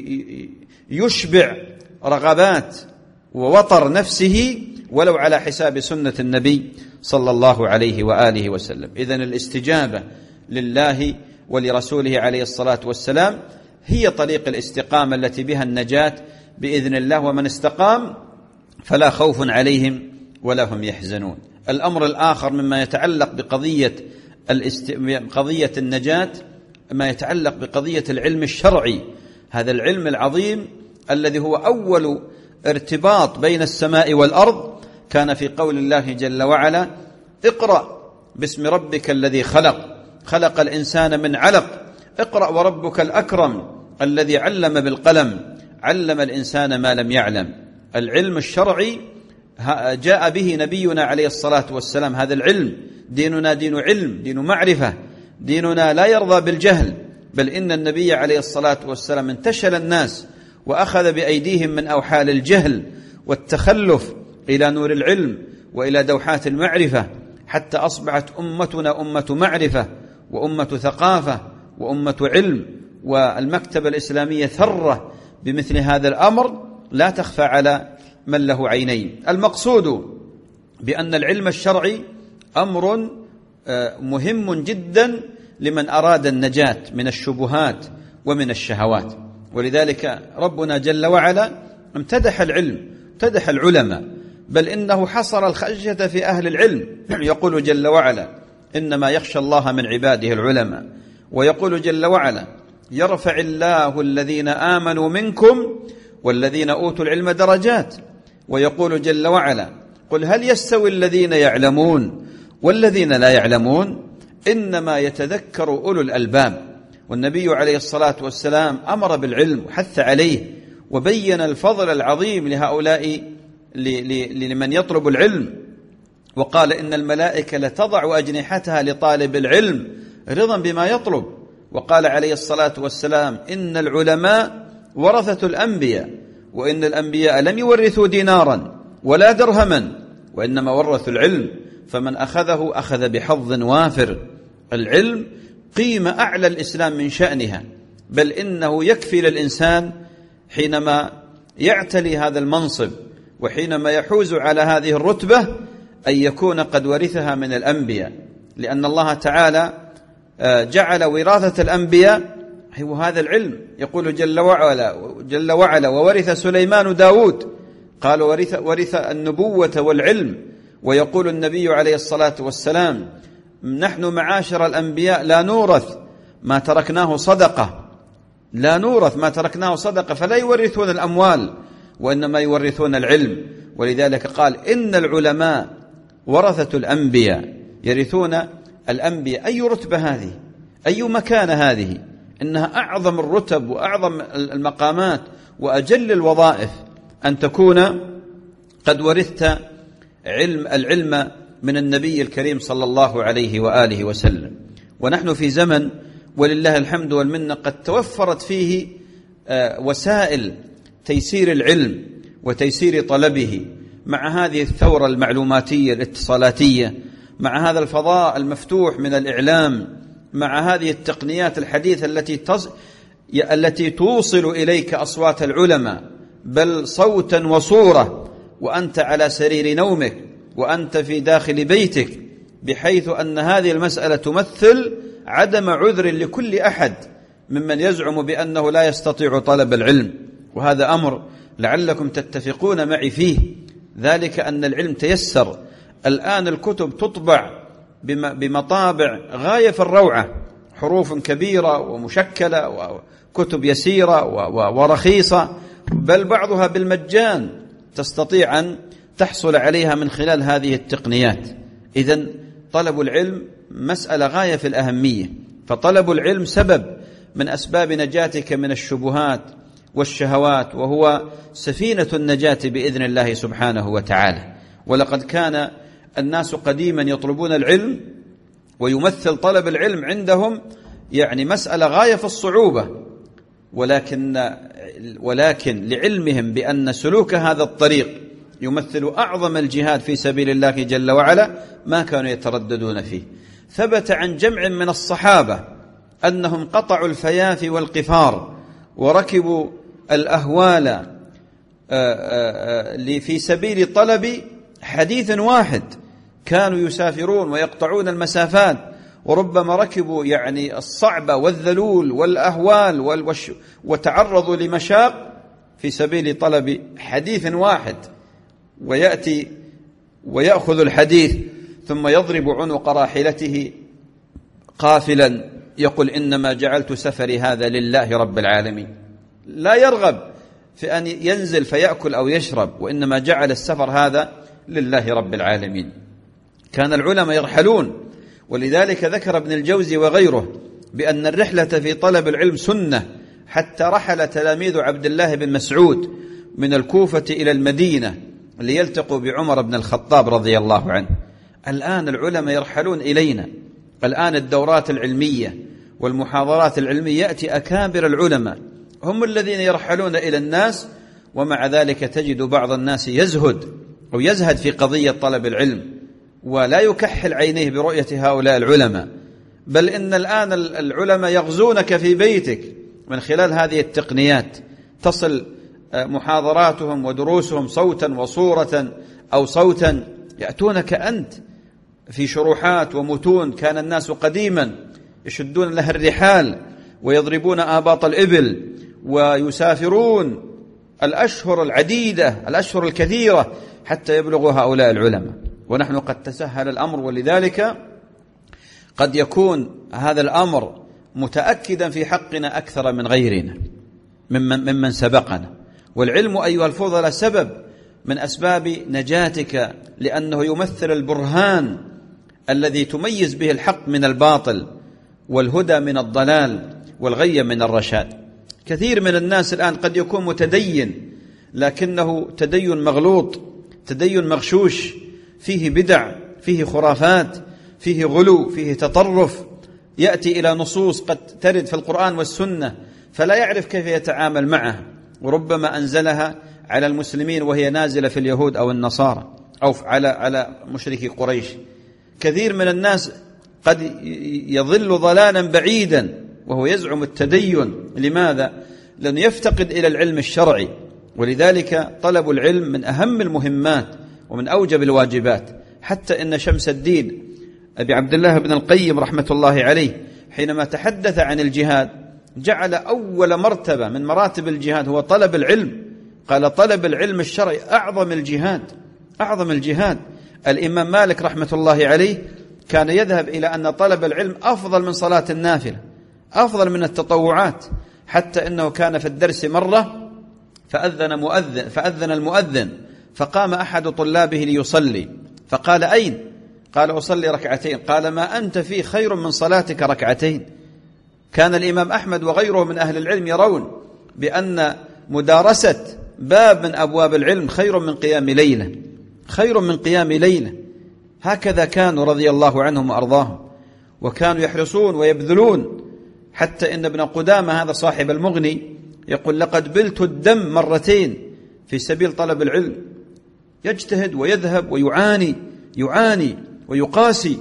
يشبع رغبات ووطر نفسه ولو على حساب سنة النبي صلى الله عليه وآله وسلم. إذن الاستجابة لله ولرسوله عليه الصلاة والسلام هي طريق الاستقامة التي بها النجاة بإذن الله، ومن استقام فلا خوف عليهم ولا هم يحزنون. الأمر الآخر مما يتعلق بقضية الاست... قضية النجاة ما يتعلق بقضية العلم الشرعي، هذا العلم العظيم الذي هو أول ارتباط بين السماء والأرض، كان في قول الله جل وعلا اقرأ باسم ربك الذي خلق خلق الإنسان من علق اقرأ وربك الأكرم الذي علم بالقلم علم الإنسان ما لم يعلم. العلم الشرعي جاء به نبينا عليه الصلاة والسلام، هذا العلم ديننا دين علم دين معرفة، ديننا لا يرضى بالجهل، بل إن النبي عليه الصلاة والسلام انتشل الناس وأخذ بأيديهم من أوحال الجهل والتخلف إلى نور العلم وإلى دوحات المعرفة، حتى أصبحت أمتنا أمة معرفة وأمة ثقافة وأمة علم، والمكتبة الإسلامية ثرة بمثل هذا الأمر لا تخفى على من له عينين. المقصود بأن العلم الشرعي أمر مهم جدا لمن أراد النجاة من الشبهات ومن الشهوات، ولذلك ربنا جل وعلا امتدح العلم امتدح العلماء، بل إنه حصر الخشية في أهل العلم، يقول جل وعلا إنما يخشى الله من عباده العلماء، ويقول جل وعلا يرفع الله الذين آمنوا منكم والذين أوتوا العلم درجات، ويقول جل وعلا قل هل يستوي الذين يعلمون والذين لا يعلمون إنما يتذكر أولو الألباب. والنبي عليه الصلاة والسلام أمر بالعلم وحث عليه وبين الفضل العظيم لهؤلاء لمن يطلب العلم، وقال إن الملائكة لتضع أجنحتها لطالب العلم رضا بما يطلب، وقال عليه الصلاة والسلام إن العلماء ورثة الأنبياء وإن الأنبياء لم يورثوا دينارا ولا درهما وإنما ورثوا العلم فمن أخذه أخذ بحظ وافر. العلم قيمة أعلى الإسلام من شأنها، بل إنه يكفي للإنسان حينما يعتلي هذا المنصب وحينما يحوز على هذه الرتبة أن يكون قد ورثها من الأنبياء، لأن الله تعالى جعل وراثة الأنبياء هو هذا العلم. يقول جل وعلا, جل وعلا وورث سليمان داود، قال ورث, ورث النبوة والعلم. ويقول النبي عليه الصلاة والسلام نحن معاشر الأنبياء لا نورث ما تركناه صدقة، لا نورث ما تركناه صدقة، فلا يورثون الأموال وإنما يورثون العلم. ولذلك قال إن العلماء ورثة الأنبياء يرثون الأنبياء. أي رتبة هذه؟ أي مكان هذه؟ إنها أعظم الرتب وأعظم المقامات وأجل الوظائف أن تكون قد ورثت علم العلم من النبي الكريم صلى الله عليه وآله وسلم. ونحن في زمن ولله الحمد والمنة قد توفرت فيه وسائل تيسير العلم وتيسير طلبه، مع هذه الثورة المعلوماتية الاتصالاتية، مع هذا الفضاء المفتوح من الإعلام، مع هذه التقنيات الحديثة التي تص... التي توصل إليك أصوات العلماء بل صوتا وصورة وأنت على سرير نومك وأنت في داخل بيتك، بحيث أن هذه المسألة تمثل عدم عذر لكل أحد ممن يزعم بأنه لا يستطيع طلب العلم. وهذا أمر لعلكم تتفقون معي فيه، ذلك أن العلم تيسر. الآن الكتب تطبع بمطابع غاية في الروعة، حروف كبيرة ومشكلة وكتب يسيرة ورخيصة، بل بعضها بالمجان تستطيع أن تحصل عليها من خلال هذه التقنيات. إذن طلب العلم مسألة غاية في الأهمية، فطلب العلم سبب من أسباب نجاتك من الشبهات والشهوات، وهو سفينة النجاة بإذن الله سبحانه وتعالى. ولقد كان الناس قديما يطلبون العلم، ويمثل طلب العلم عندهم يعني مسألة غاية في الصعوبة، ولكن ولكن لعلمهم بأن سلوك هذا الطريق يمثل أعظم الجهاد في سبيل الله جل وعلا ما كانوا يترددون فيه. ثبت عن جمع من الصحابة أنهم قطعوا الفيافي والقفار وركبوا الأهوال في سبيل طلب حديث واحد، كانوا يسافرون ويقطعون المسافات، وربما ركبوا يعني الصعبة والذلول والأهوال وتعرضوا لمشاق في سبيل طلب حديث واحد، ويأتي ويأخذ الحديث ثم يضرب عنق راحلته قافلا يقول إنما جعلت سفري هذا لله رب العالمين، لا يرغب في أن ينزل فيأكل أو يشرب، وإنما جعل السفر هذا لله رب العالمين. كان العلماء يرحلون، ولذلك ذكر ابن الجوزي وغيره بأن الرحلة في طلب العلم سنة، حتى رحل تلاميذ عبد الله بن مسعود من الكوفة إلى المدينة ليلتقوا بعمر بن الخطاب رضي الله عنه. الآن العلماء يرحلون إلينا، الآن الدورات العلمية والمحاضرات العلمية يأتي أكابر العلماء هم الذين يرحلون إلى الناس، ومع ذلك تجد بعض الناس يزهد أو يزهد في قضية طلب العلم ولا يكحل عينيه برؤية هؤلاء العلماء، بل إن الآن العلماء يغزونك في بيتك من خلال هذه التقنيات، تصل محاضراتهم ودروسهم صوتا وصورة أو صوتا، يأتونك أنت في شروحات ومتون كان الناس قديما يشدون لها الرحال ويضربون آباط الإبل ويسافرون الأشهر العديدة الأشهر الكثيرة حتى يبلغوا هؤلاء العلماء، ونحن قد تسهل الأمر، ولذلك قد يكون هذا الأمر متأكدا في حقنا أكثر من غيرنا ممن, ممن سبقنا. والعلم أيها الفضلاء سبب من أسباب نجاتك، لأنه يمثل البرهان الذي تميز به الحق من الباطل والهدى من الضلال والغي من الرشاد. كثير من الناس الآن قد يكون متدين، لكنه تدين مغلوط، تدين مغشوش، فيه بدع، فيه خرافات، فيه غلو، فيه تطرف، يأتي إلى نصوص قد ترد في القرآن والسنة فلا يعرف كيف يتعامل معها، وربما أنزلها على المسلمين وهي نازلة في اليهود أو النصارى أو على على مشركي قريش. كثير من الناس قد يضل ضلالا بعيدا وهو يزعم التدين. لماذا؟ لأنه يفتقد إلى العلم الشرعي، ولذلك طلب العلم من أهم المهمات ومن أوجب الواجبات. حتى إن شمس الدين أبي عبد الله بن القيم رحمة الله عليه حينما تحدث عن الجهاد جعل أول مرتبة من مراتب الجهاد هو طلب العلم. قال طلب العلم الشرعي أعظم الجهاد، أعظم الجهاد. الإمام مالك رحمة الله عليه كان يذهب إلى أن طلب العلم أفضل من صلاة النافلة، أفضل من التطوعات، حتى إنه كان في الدرس مرة فأذن مؤذن فأذن المؤذن فقام أحد طلابه ليصلي، فقال أين؟ قال أصلي ركعتين. قال ما أنت فيه خير من صلاتك ركعتين. كان الإمام أحمد وغيره من أهل العلم يرون بأن مدارسة باب من أبواب العلم خير من قيام ليلة، خير من قيام ليلة. هكذا كانوا رضي الله عنهم وأرضاهم، وكانوا يحرصون ويبذلون. حتى إن ابن قدامة هذا صاحب المغني يقول لقد بلت الدم مرتين في سبيل طلب العلم، يجتهد ويذهب ويعاني يعاني ويقاسي.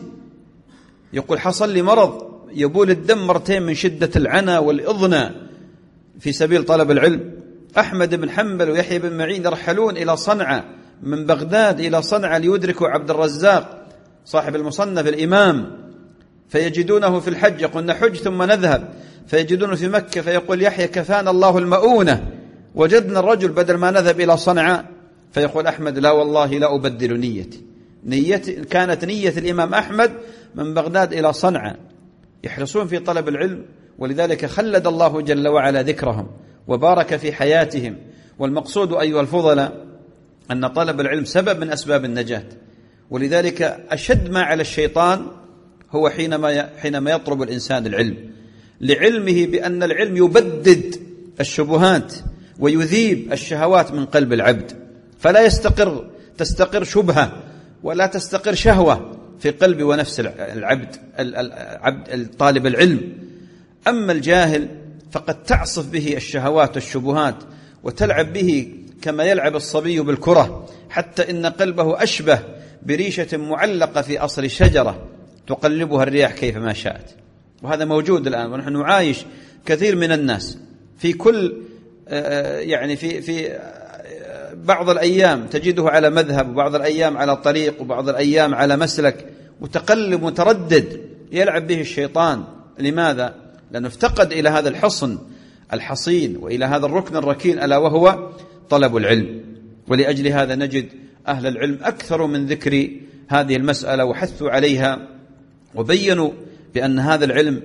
يقول حصل لي مرض يبول الدم مرتين من شدة العنى والإضنى في سبيل طلب العلم. أحمد بن حنبل ويحيى بن معين يرحلون إلى صنعاء من بغداد إلى صنعاء ليدركوا عبد الرزاق صاحب المصنف الإمام، فيجدونه في الحج يقول نحج ثم نذهب، فيجدونه في مكة فيقول يحيى كفانا الله المؤونة، وجدنا الرجل بدل ما نذهب إلى صنعاء فيقول أحمد: لا والله لا أبدل نيتي. نيتي كانت نية الإمام أحمد من بغداد إلى صنعاء، يحرصون في طلب العلم، ولذلك خلد الله جل وعلا ذكرهم وبارك في حياتهم. والمقصود أيها الفضلاء أن طلب العلم سبب من أسباب النجاة، ولذلك أشد ما على الشيطان هو حينما حينما يطلب الإنسان العلم، لعلمه بأن العلم يبدد الشبهات ويذيب الشهوات من قلب العبد، فلا يستقر تستقر شبهة ولا تستقر شهوة في قلب ونفس العبد العبد الطالب العلم. أما الجاهل فقد تعصف به الشهوات والشبهات وتلعب به كما يلعب الصبي بالكرة، حتى إن قلبه أشبه بريشة معلقة في أصل شجرة تقلبها الرياح كيفما شاءت. وهذا موجود الآن، ونحن نعايش كثير من الناس في كل يعني في في بعض الأيام تجده على مذهب، وبعض الأيام على طريق، وبعض الأيام على مسلك، متقلب متردد يلعب به الشيطان. لماذا؟ لأنه افتقد إلى هذا الحصن الحصين وإلى هذا الركن الركين، ألا وهو طلب العلم. ولأجل هذا نجد أهل العلم أكثر من ذكر هذه المسألة وحثوا عليها، وبينوا بأن هذا العلم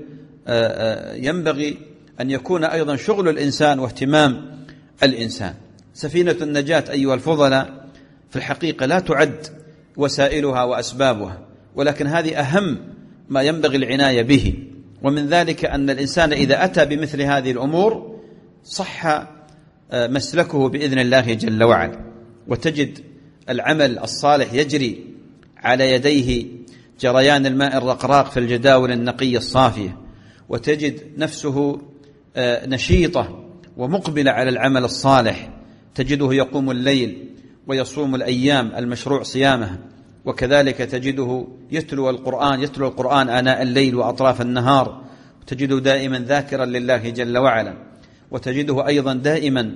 ينبغي أن يكون أيضا شغل الإنسان واهتمام الإنسان. سفينة النجاة أيها الفضلاء في الحقيقة لا تعد وسائلها وأسبابها، ولكن هذه أهم ما ينبغي العناية به. ومن ذلك أن الإنسان إذا أتى بمثل هذه الأمور صح مسلكه بإذن الله جل وعلا، وتجد العمل الصالح يجري على يديه جريان الماء الرقراق في الجداول النقية الصافية، وتجد نفسه نشيطة ومقبلة على العمل الصالح، تجده يقوم الليل ويصوم الأيام المشروع صيامها، وكذلك تجده يتلو القرآن يتلو القرآن آناء الليل وأطراف النهار، تجده دائما ذاكرا لله جل وعلا، وتجده أيضا دائما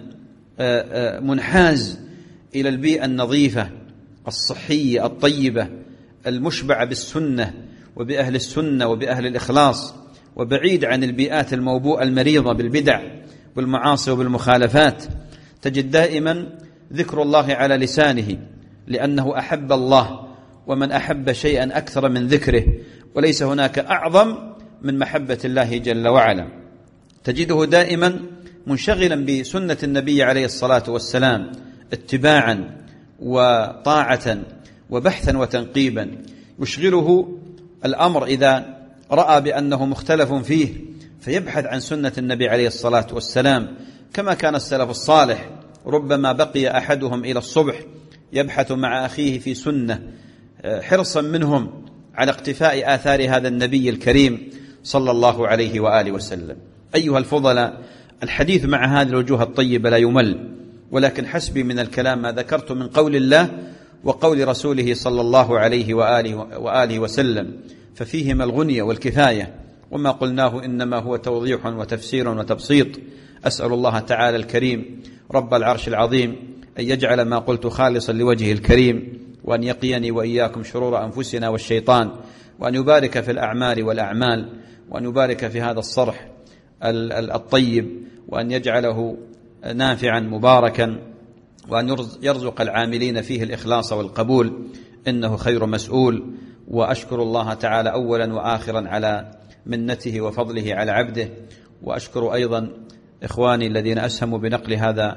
منحاز إلى البيئة النظيفة الصحية الطيبة المشبعة بالسنة وبأهل السنة وبأهل الإخلاص، وبعيد عن البيئات الموبوءة المريضة بالبدع والمعاصي وبالمخالفات. تجد دائما ذكر الله على لسانه لأنه أحب الله، ومن أحب شيئا أكثر من ذكره، وليس هناك أعظم من محبة الله جل وعلا. تجده دائما منشغلا بسنة النبي عليه الصلاة والسلام اتباعا وطاعة وبحثا وتنقيبا، يشغله الأمر إذا رأى بأنه مختلف فيه فيبحث عن سنة النبي عليه الصلاة والسلام، كما كان السلف الصالح ربما بقي أحدهم إلى الصبح يبحث مع أخيه في سنة حرصا منهم على اقتفاء آثار هذا النبي الكريم صلى الله عليه وآله وسلم. أيها الفضلاء، الحديث مع هذه الوجوه الطيبة لا يمل، ولكن حسبي من الكلام ما ذكرت من قول الله وقول رسوله صلى الله عليه وآله, وآله وسلم، ففيهما الغنية والكفاية، وما قلناه إنما هو توضيح وتفسير وتبسيط. أسأل الله تعالى الكريم رب العرش العظيم أن يجعل ما قلت خالصا لوجهه الكريم، وأن يقيني وإياكم شرور أنفسنا والشيطان، وأن يبارك في الأعمال والأعمال، وأن يبارك في هذا الصرح الطيب، وأن يجعله نافعا مباركا، وأن يرزق العاملين فيه الإخلاص والقبول، إنه خير مسؤول. وأشكر الله تعالى أولا وآخرا على منته وفضله على عبده، وأشكر أيضا إخواني الذين أسهموا بنقل هذا،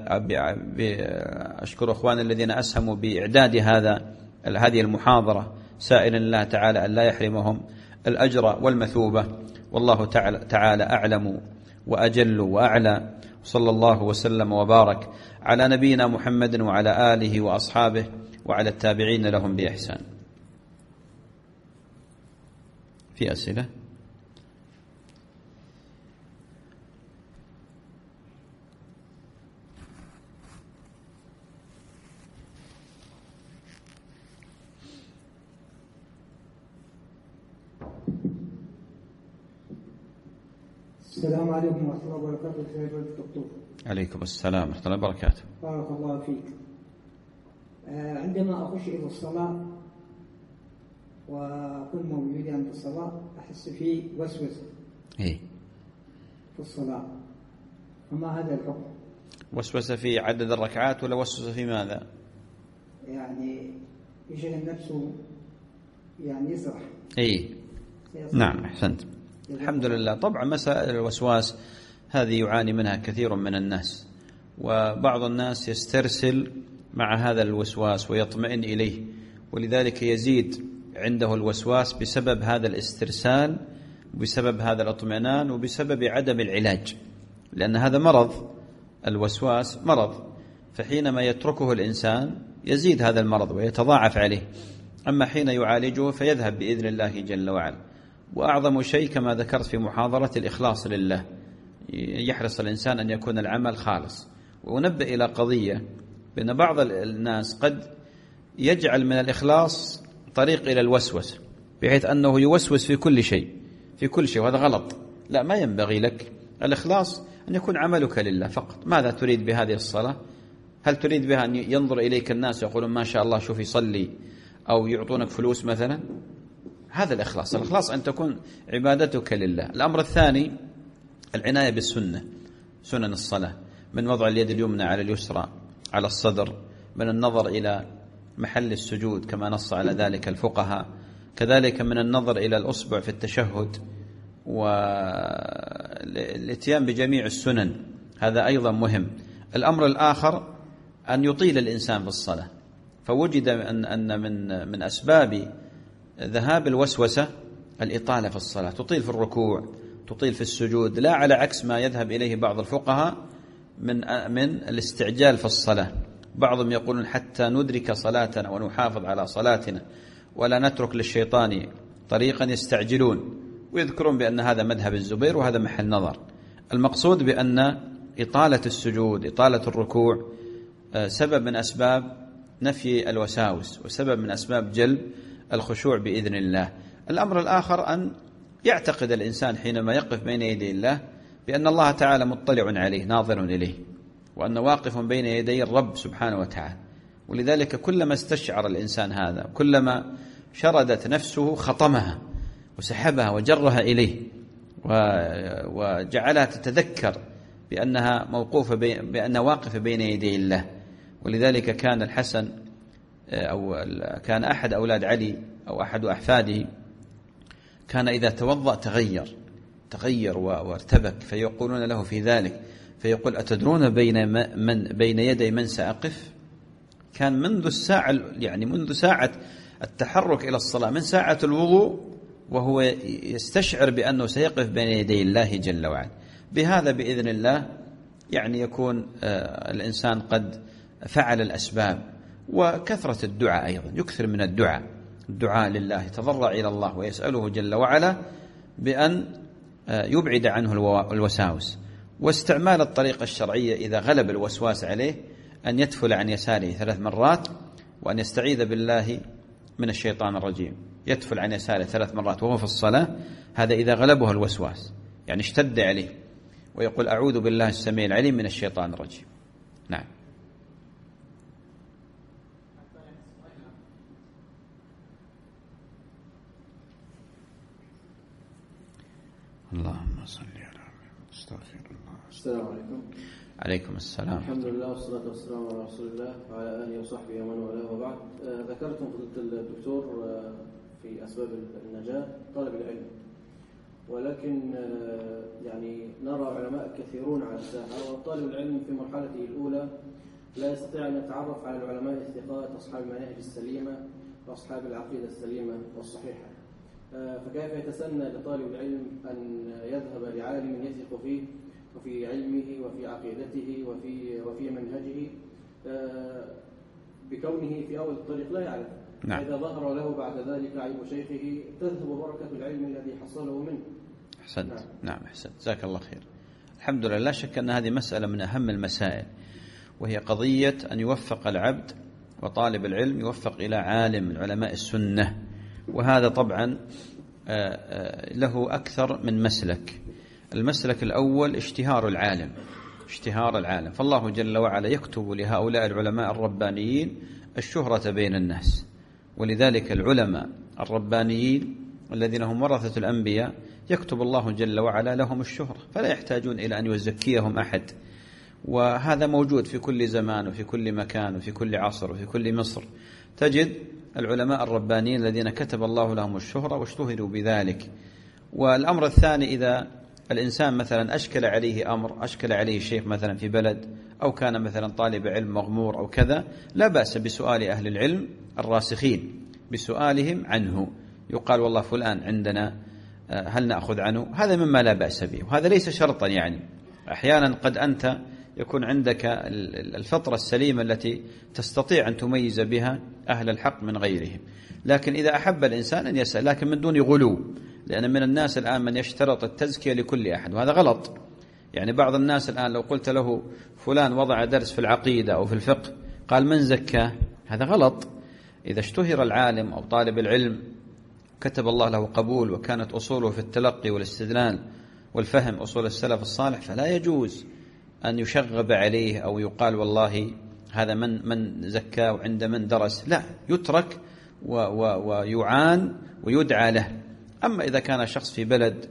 أشكر إخواني الذين أسهموا بإعداد هذا هذه المحاضرة، سائلا الله تعالى أن لا يحرمهم الأجر والمثوبة. والله تعالى, تعالى أعلم وأجل وأعلى. صلى الله وسلم وبارك على نبينا محمد وعلى آله وأصحابه وعلى التابعين لهم بإحسان. في أسئلة؟ السلام عليكم ورحمة الله وبركاته. سيد الدكتور. عليكم السلام ورحمة الله وبركاته. بارك الله فيك. عندما أخش إلى الصلاة وأكون موجود عند الصلاة أحس في وسوسة إيه؟ في الصلاة، فما هذا الحكم؟ وسوسة في عدد الركعات ولا وسوسة في ماذا؟ يعني يشغل نفسه يعني يسرح. اي نعم احسنت. الحمد لله. طبعا مسائل الوسواس هذه يعاني منها كثير من الناس، وبعض الناس يسترسل مع هذا الوسواس ويطمئن إليه، ولذلك يزيد عنده الوسواس بسبب هذا الاسترسال، بسبب هذا الاطمئنان، وبسبب عدم العلاج، لأن هذا مرض. الوسواس مرض، فحينما يتركه الإنسان يزيد هذا المرض ويتضاعف عليه، أما حين يعالجه فيذهب بإذن الله جل وعلا. وأعظم شيء كما ذكرت في محاضرة الإخلاص لله، يحرص الإنسان أن يكون العمل خالص. وأنبه إلى قضية، بأن بعض الناس قد يجعل من الإخلاص طريق إلى الوسوسة، بحيث أنه يوسوس في كل شيء في كل شيء وهذا غلط. لا، ما ينبغي لك. الإخلاص أن يكون عملك لله فقط. ماذا تريد بهذه الصلاة؟ هل تريد بها أن ينظر إليك الناس يقولون ما شاء الله شوف يصلي، أو يعطونك فلوس مثلا؟ هذا الإخلاص. الإخلاص أن تكون عبادتك لله. الأمر الثاني العناية بالسنة، سنن الصلاة، من وضع اليد اليمنى على اليسرى على الصدر، من النظر إلى محل السجود كما نص على ذلك الفقهاء، كذلك من النظر إلى الأصبع في التشهد، والاتيان بجميع السنن، هذا أيضا مهم. الأمر الآخر أن يطيل الإنسان في الصلاة، فوجد أن أن من من أسباب ذهاب الوسوسة الإطالة في الصلاة، تطيل في الركوع، تطيل في السجود، لا على عكس ما يذهب إليه بعض الفقهاء من من الاستعجال في الصلاة. بعضهم يقولون حتى ندرك صلاتنا ونحافظ على صلاتنا ولا نترك للشيطان طريقا، يستعجلون ويذكرون بأن هذا مذهب الزبير وهذا محل نظر. المقصود بأن إطالة السجود، إطالة الركوع سبب من أسباب نفي الوساوس، وسبب من أسباب جلب الخشوع بإذن الله. الأمر الآخر أن يعتقد الإنسان حينما يقف بين يدي الله بأن الله تعالى مطلع عليه ناظر إليه، وأن واقف بين يدي الرب سبحانه وتعالى. ولذلك كلما استشعر الإنسان هذا، كلما شردت نفسه خطمها وسحبها وجرها إليه وجعلها تتذكر بأنها موقوفة بأنها واقفة بين يدي الله. ولذلك كان الحسن أو كان أحد أولاد علي أو أحد أحفاده كان إذا توضأ تغير تغير وارتبك، فيقولون له في ذلك، فيقول أتدرون بين من بين يدي من سأقف؟ كان منذ الساعة يعني منذ ساعة التحرك إلى الصلاة، من ساعة الوضوء وهو يستشعر بأنه سيقف بين يدي الله جل وعلا. بهذا بإذن الله يعني يكون الإنسان قد فعل الأسباب. وكثرة الدعاء أيضا، يكثر من الدعاء، الدعاء لله، يتضرع إلى الله ويسأله جل وعلا بأن يبعد عنه الوساوس. واستعمال الطريقة الشرعية إذا غلب الوسواس عليه، أن يتفل عن يساره ثلاث مرات، وأن يستعيذ بالله من الشيطان الرجيم، يتفل عن يساره ثلاث مرات وهو في الصلاة، هذا إذا غلبه الوسواس يعني اشتد عليه، ويقول أعوذ بالله السميع العليم من الشيطان الرجيم. نعم. اللهم صل على محمد. استغفر الله. السلام عليكم. عليكم السلام. الحمد لله والصلاة والسلام على رسول الله وعلى آله وصحبه ومن والاه، وبعد. آه ذكرتم فضيلة الدكتور آه في أسباب النجاة طلب العلم، ولكن آه يعني نرى علماء كثيرون على الساحة، وطالب العلم في مرحلته الأولى لا يستطيع أن يتعرف على العلماء الثقات أصحاب المناهج السليمة وأصحاب العقيدة السليمة والصحيحة. فكيف يتسنى لطالب العلم أن يذهب لعالم يثق فيه وفي علمه وفي عقيدته وفي وفي منهجه بكونه في أول الطريق لا يعرف؟ نعم. إذا ظهر له بعد ذلك عيب شيخه تذهب بركة العلم الذي حصله منه. أحسنت. نعم, نعم أحسنت، جزاك الله خير. الحمد لله، لا شك أن هذه مسألة من أهم المسائل، وهي قضية أن يوفق العبد وطالب العلم يوفق إلى عالم من علماء السنة. وهذا طبعا له أكثر من مسلك. المسلك الأول اشتهار العالم، اشتهار العالم، فالله جل وعلا يكتب لهؤلاء العلماء الربانيين الشهرة بين الناس. ولذلك العلماء الربانيين الذين هم ورثة الأنبياء يكتب الله جل وعلا لهم الشهرة، فلا يحتاجون إلى أن يزكيهم أحد وهذا موجود في كل زمان وفي كل مكان وفي كل عصر وفي كل مصر. تجد العلماء الربانيين الذين كتب الله لهم الشهرة واشتهروا بذلك. والأمر الثاني، إذا الإنسان مثلا أشكل عليه أمر، أشكل عليه شيخ مثلا في بلد، أو كان مثلا طالب علم مغمور أو كذا، لا بأس بسؤال أهل العلم الراسخين، بسؤالهم عنه. يقال والله فلان عندنا، هل نأخذ عنه؟ هذا مما لا بأس به، وهذا ليس شرطا. يعني أحيانا قد أنت يكون عندك الفطرة السليمة التي تستطيع أن تميز بها أهل الحق من غيرهم، لكن إذا أحب الإنسان أن يسأل، لكن من دون غلو، لأن من الناس الآن من يشترط التزكية لكل أحد، وهذا غلط. يعني بعض الناس الآن لو قلت له فلان وضع درس في العقيدة أو في الفقه، قال من زكاه؟ هذا غلط. إذا اشتهر العالم أو طالب العلم كتب الله له قبول، وكانت أصوله في التلقي والاستدلال والفهم أصول السلف الصالح، فلا يجوز أن يشغب عليه أو يقال والله هذا من من زكاه وعند من درس. لا، يترك ويعان ويدعى له. أما إذا كان شخص في بلد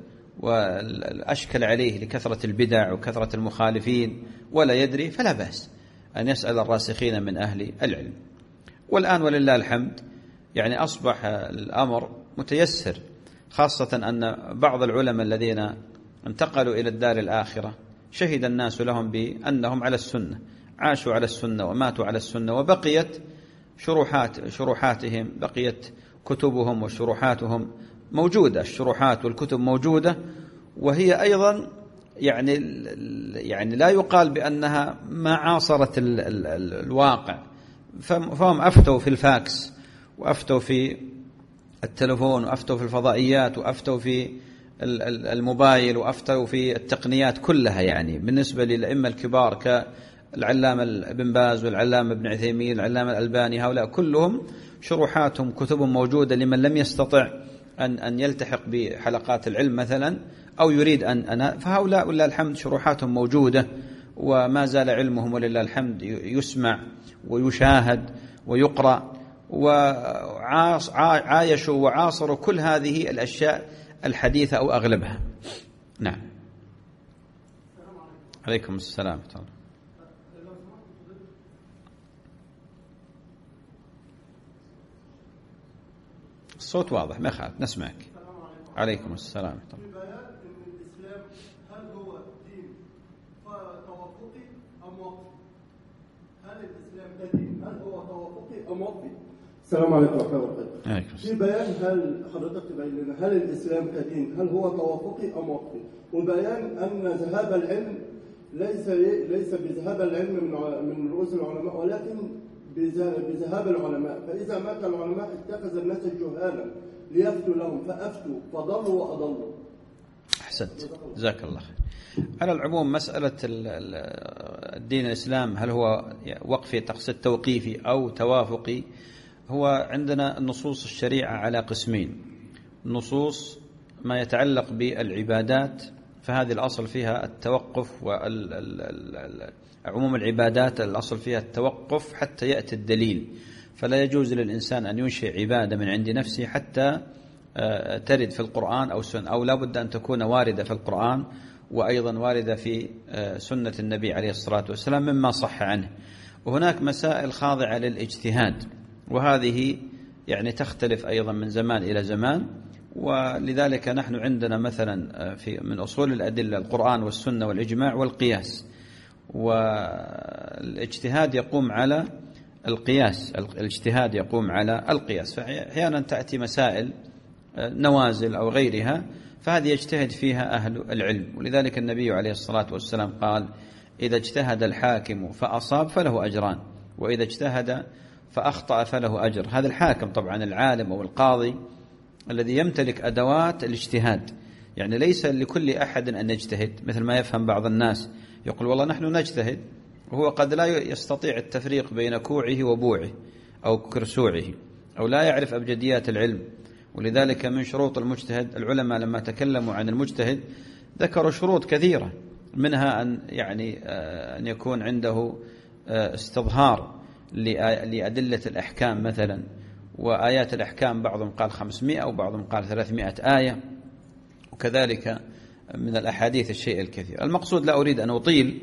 وأشكل عليه لكثرة البدع وكثرة المخالفين ولا يدري، فلا بأس أن يسأل الراسخين من أهل العلم. والآن ولله الحمد يعني أصبح الأمر متيسر، خاصة أن بعض العلماء الذين انتقلوا إلى الدار الآخرة شهد الناس لهم بأنهم على السنة، عاشوا على السنة وماتوا على السنة، وبقيت شروحات شروحاتهم، بقيت كتبهم وشروحاتهم موجودة، الشروحات والكتب موجودة، وهي أيضا يعني يعني لا يقال بأنها ما عاصرت ال ال ال الواقع. فهم أفتوا في الفاكس، وأفتوا في التلفون، وأفتوا في الفضائيات، وأفتوا في الموبايل، وأفتوا في التقنيات كلها. يعني بالنسبة للأئمة الكبار كالعلامة ابن باز والعلامة ابن عثيمين والعلامة الألباني، هؤلاء كلهم شروحاتهم كتبهم موجودة لمن لم يستطع أن أن يلتحق بحلقات العلم مثلا، أو يريد أن أنا فهؤلاء ولله الحمد شروحاتهم موجودة، وما زال علمهم ولله الحمد يسمع ويشاهد ويقرأ، وعايشوا وعاصروا كل هذه الأشياء الحديثة أو أغلبها. نعم. عليكم السلام. الصوت واضح، ما يخالف، نسمعك. عليكم السلام. في بيان ان الاسلام هل هو دين توافقي ام وقفي؟ هل الاسلام كدين هل هو توافقي ام وقفي؟ السلام عليكم ورحمه الله وبركاته. في بيان هل حضرتك تبين لنا هل الاسلام كدين هل هو توافقي ام وقفي؟ وبيان ان ذهاب العلم ليس ليس بذهاب العلم من من رؤوس العلماء، ولكن بذهاب العلماء، فإذا مات العلماء اتخذ الناس جهالا ليفتوا لهم فأفتوا فضلوا وأضلوا. أحسنت، جزاك الله خير. على العموم مسألة الدين الإسلام هل هو وقفي تقصد توقيفي أو توافقي، هو عندنا النصوص الشريعة على قسمين. نصوص ما يتعلق بالعبادات، فهذه الأصل فيها التوقف، وعموم العبادات الأصل فيها التوقف حتى يأتي الدليل، فلا يجوز للإنسان أن ينشئ عبادة من عند نفسه حتى ترد في القرآن أو سنة، أو لا بد أن تكون واردة في القرآن وأيضا واردة في سنة النبي عليه الصلاة والسلام مما صح عنه. وهناك مسائل خاضعة للاجتهاد، وهذه يعني تختلف أيضا من زمان إلى زمان، ولذلك نحن عندنا مثلا في من أصول الأدلة القرآن والسنة والإجماع والقياس، والاجتهاد يقوم على القياس، الاجتهاد يقوم على القياس. فأحيانا تأتي مسائل نوازل أو غيرها، فهذه يجتهد فيها أهل العلم، ولذلك النبي عليه الصلاة والسلام قال: إذا اجتهد الحاكم فأصاب فله أجران، وإذا اجتهد فأخطأ فله أجر. هذا الحاكم طبعا العالم أو القاضي الذي يمتلك أدوات الاجتهاد، يعني ليس لكل أحد أن يجتهد مثل ما يفهم بعض الناس، يقول والله نحن نجتهد، وهو قد لا يستطيع التفريق بين كوعه وبوعه أو كرسوعه، أو لا يعرف أبجديات العلم. ولذلك من شروط المجتهد، العلماء لما تكلموا عن المجتهد ذكروا شروط كثيرة، منها أن يعني أن يكون عنده استظهار لأدلة الأحكام مثلا، وآيات الأحكام بعضهم قال خمسمائة وبعضهم قال ثلاثمائة آية، وكذلك من الأحاديث الشيء الكثير. المقصود لا أريد أن أطيل،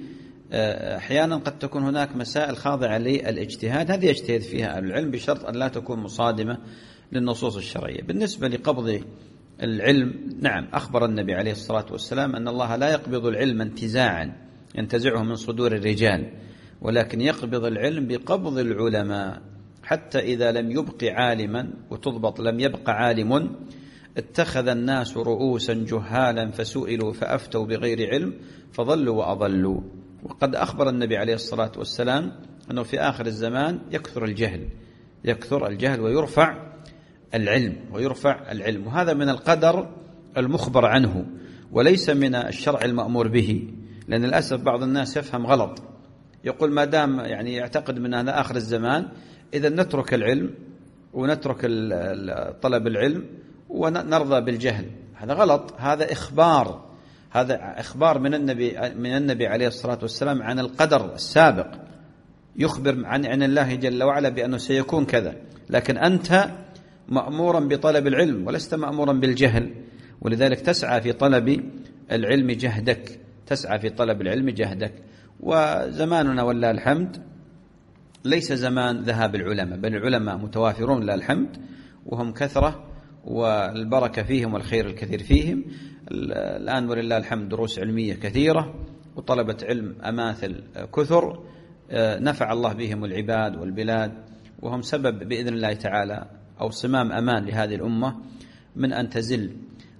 أحيانا قد تكون هناك مسائل خاضعة للاجتهاد، هذه يجتهد فيها أهل العلم بشرط أن لا تكون مصادمة للنصوص الشرعية. بالنسبة لقبض العلم، نعم، أخبر النبي عليه الصلاة والسلام أن الله لا يقبض العلم انتزاعا ينتزعه من صدور الرجال، ولكن يقبض العلم بقبض العلماء، حتى إذا لم يبق عالما وتضبط لم يبق عالم اتخذ الناس رؤوسا جهالا فسئلوا فأفتوا بغير علم فضلوا وأضلوا. وقد أخبر النبي عليه الصلاة والسلام أنه في آخر الزمان يكثر الجهل يكثر الجهل ويرفع العلم ويرفع العلم وهذا من القدر المخبر عنه وليس من الشرع المأمور به. لأن للأسف بعض الناس يفهم غلط، يقول ما دام يعني يعتقد من هذا آخر الزمان إذا نترك العلم ونترك طلب العلم ونرضى بالجهل. هذا غلط، هذا إخبار هذا إخبار من النبي من النبي عليه الصلاة والسلام عن القدر السابق، يخبر عن عن الله جل وعلا بأنه سيكون كذا، لكن أنت مأمورا بطلب العلم ولست مأمورا بالجهل، ولذلك تسعى في طلب العلم جهدك تسعى في طلب العلم جهدك. وزماننا ولله الحمد ليس زمان ذهاب العلماء، بل العلماء متوافرون لله الحمد وهم كثرة والبركة فيهم والخير الكثير فيهم. الآن ولله الحمد دروس علمية كثيرة وطلبة علم أماثل كثر، نفع الله بهم العباد والبلاد، وهم سبب بإذن الله تعالى أو صمام أمان لهذه الأمة من أن تزل.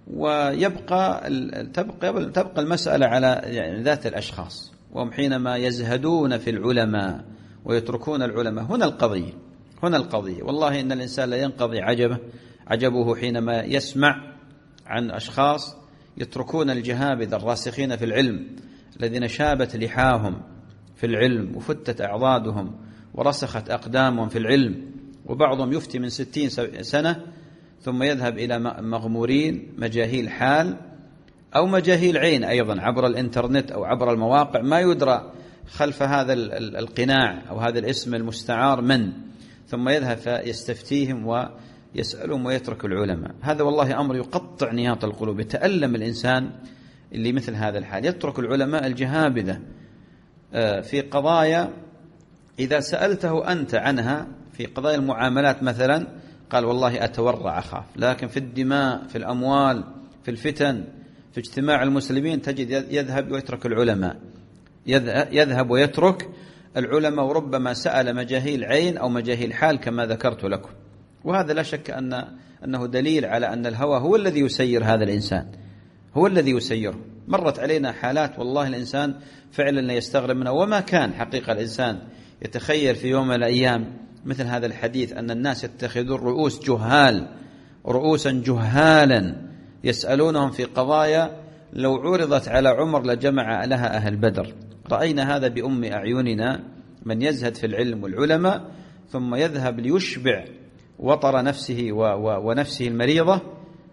ويبقى تبقى, تبقى المسألة على يعني ذات الأشخاص، وهم حينما يزهدون في العلماء ويتركون العلماء هنا القضية هنا القضية والله إن الإنسان لا ينقضي عجبه عجبه حينما يسمع عن أشخاص يتركون الجهابذة الراسخين في العلم الذين شابت لحاهم في العلم وفتت أعضادهم ورسخت أقدامهم في العلم، وبعضهم يفتي من ستين سنة ثم يذهب إلى مغمورين مجاهيل حال أو مجاهيل عين أيضا عبر الإنترنت أو عبر المواقع، ما يدرى خلف هذا القناع أو هذا الاسم المستعار من، ثم يذهب فيستفتيهم ويسألهم ويترك العلماء. هذا والله أمر يقطع نياط القلوب، يتألم الإنسان اللي مثل هذا الحال، يترك العلماء الجهابذة في قضايا إذا سألته أنت عنها في قضايا المعاملات مثلا قال والله أتورع أخاف، لكن في الدماء في الأموال في الفتن في اجتماع المسلمين تجد يذهب ويترك العلماء يذهب ويترك العلماء وربما سأل مجاهيل عين أو مجاهيل حال كما ذكرت لكم. وهذا لا شك أن أنه دليل على أن الهوى هو الذي يسير هذا الإنسان هو الذي يسيره. مرت علينا حالات والله الإنسان فعلا يستغرب منها، وما كان حقيقة الإنسان يتخيل في يوم من الأيام مثل هذا الحديث أن الناس يتخذون رؤوس جهال رؤوسا جهالا يسألونهم في قضايا لو عرضت على عمر لجمع لها أهل بدر. رأينا هذا بأم أعيننا، من يزهد في العلم والعلماء ثم يذهب ليشبع وطر نفسه ونفسه المريضة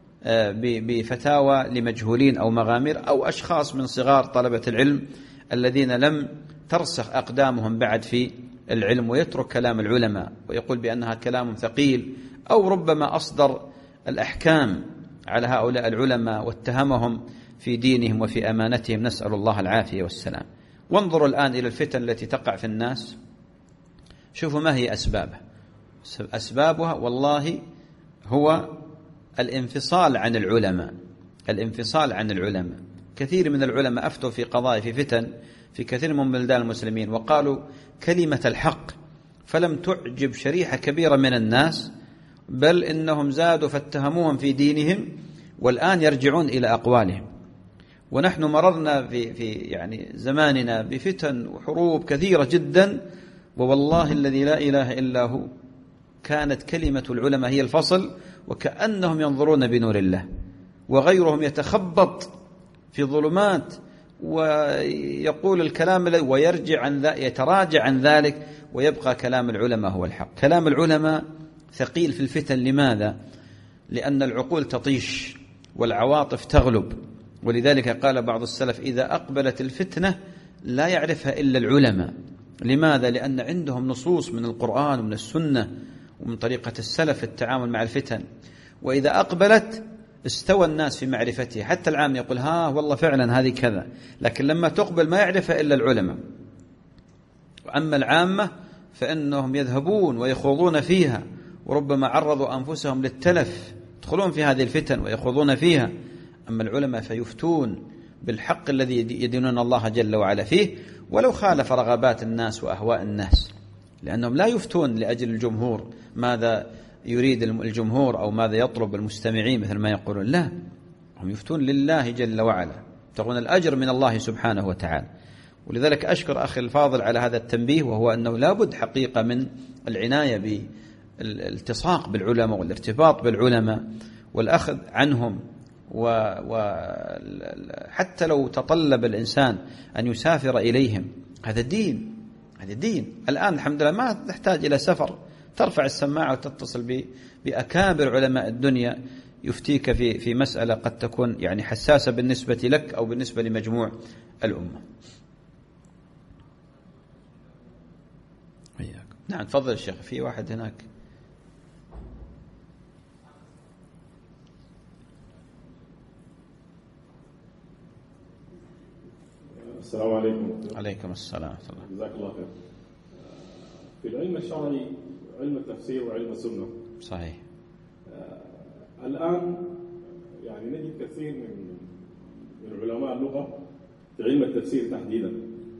بفتاوى لمجهولين أو مغامر أو أشخاص من صغار طلبة العلم الذين لم ترسخ أقدامهم بعد في العلم، ويترك كلام العلماء ويقول بأنها كلام ثقيل، أو ربما أصدر الأحكام على هؤلاء العلماء واتهمهم في دينهم وفي أمانتهم، نسأل الله العافية والسلام. وانظروا الآن إلى الفتن التي تقع في الناس، شوفوا ما هي أسبابها. أسبابها والله هو الانفصال عن العلماء الانفصال عن العلماء. كثير من العلماء أفتوا في قضايا في فتن في كثير من بلدان المسلمين وقالوا كلمة الحق فلم تعجب شريحة كبيرة من الناس، بل إنهم زادوا فاتهموهم في دينهم والآن يرجعون إلى أقوالهم. ونحن مررنا في في يعني زماننا بفتن وحروب كثيرة جدا، ووالله الذي لا إله إلا هو كانت كلمة العلماء هي الفصل، وكأنهم ينظرون بنور الله، وغيرهم يتخبط في ظلمات ويقول الكلام ويرجع عن ذلك يتراجع عن ذلك، ويبقى كلام العلماء هو الحق. كلام العلماء ثقيل في الفتن. لماذا؟ لأن العقول تطيش والعواطف تغلب، ولذلك قال بعض السلف إذا أقبلت الفتنة لا يعرفها إلا العلماء. لماذا؟ لأن عندهم نصوص من القرآن ومن السنة ومن طريقة السلف في التعامل مع الفتن، وإذا أقبلت استوى الناس في معرفتها. حتى العام يقول ها والله فعلا هذه كذا، لكن لما تقبل ما يعرفها إلا العلماء. وأما العامة فإنهم يذهبون ويخوضون فيها، وربما عرضوا أنفسهم للتلف، يدخلون في هذه الفتن ويخوضون فيها. أما العلماء فيفتون بالحق الذي يدينون الله جل وعلا فيه، ولو خالف رغبات الناس وأهواء الناس، لأنهم لا يفتون لأجل الجمهور، ماذا يريد الجمهور أو ماذا يطلب المستمعين مثل ما يقولون، لا، هم يفتون لله جل وعلا، يبتغون الأجر من الله سبحانه وتعالى. ولذلك أشكر أخي الفاضل على هذا التنبيه، وهو أنه لا بد حقيقة من العناية بالالتصاق بالعلماء والارتباط بالعلماء والأخذ عنهم، وحتى لو تطلب الإنسان أن يسافر إليهم، هذا دين، هذا دين. الآن الحمد لله ما تحتاج إلى سفر، ترفع السماعة وتتصل بأكابر علماء الدنيا يفتيك في في مسألة قد تكون يعني حساسة بالنسبة لك أو بالنسبة لمجموع الأمة. نعم تفضل الشيخ، في واحد هناك. السلام عليكم. عليكم السلام. جزاك الله خير. في العلم الشرعي علم التفسير وعلم السنة. صحيح. الآن يعني نجد كثير من من علماء اللغة في علم التفسير تحديدا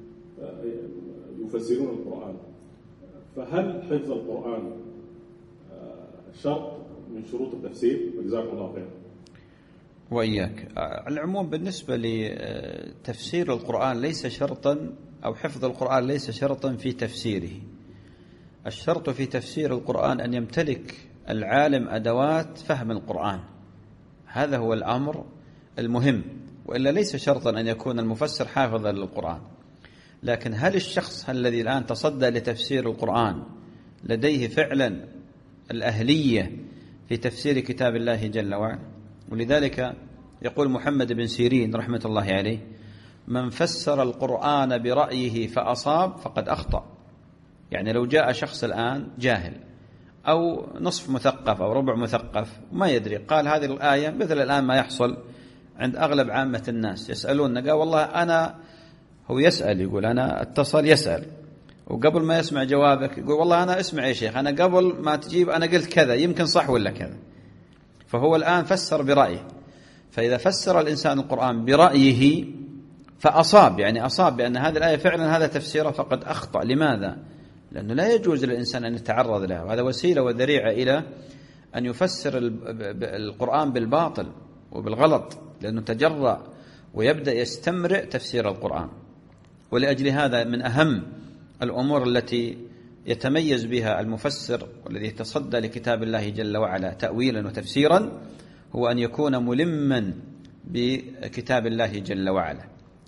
يفسرون القرآن، فهل حفظ القرآن شرط من شروط التفسير؟ وجزاكم الله خير. وإياك. على العموم بالنسبة لتفسير القرآن ليس شرطا، أو حفظ القرآن ليس شرطا في تفسيره. الشرط في تفسير القرآن أن يمتلك العالم أدوات فهم القرآن، هذا هو الأمر المهم، وإلا ليس شرطا أن يكون المفسر حافظا للقرآن. لكن هل الشخص الذي الآن تصدى لتفسير القرآن لديه فعلا الأهلية في تفسير كتاب الله جل وعلا؟ ولذلك يقول محمد بن سيرين رحمة الله عليه: من فسر القرآن برأيه فأصاب فقد أخطأ. يعني لو جاء شخص الآن جاهل أو نصف مثقف أو ربع مثقف ما يدري، قال هذه الآية مثل الآن ما يحصل عند أغلب عامة الناس، يسألون قال والله أنا، هو يسأل يقول أنا اتصل يسأل، وقبل ما يسمع جوابك يقول والله أنا اسمع يا شيخ أنا قبل ما تجيب أنا قلت كذا يمكن صح ولا كذا. فهو الآن فسر برأيه، فإذا فسر الإنسان القرآن برأيه فأصاب، يعني أصاب بأن هذه الآية فعلا هذا تفسيره، فقد أخطأ. لماذا؟ لأنه لا يجوز للإنسان أن يتعرض له، وهذا وسيلة وذريعة إلى أن يفسر القرآن بالباطل وبالغلط، لأنه تجرأ ويبدأ يستمرئ تفسير القرآن. ولأجل هذا من أهم الأمور التي يتميز بها المفسر والذي يتصدى لكتاب الله جل وعلا تأويلا وتفسيرا هو أن يكون ملما بكتاب الله جل وعلا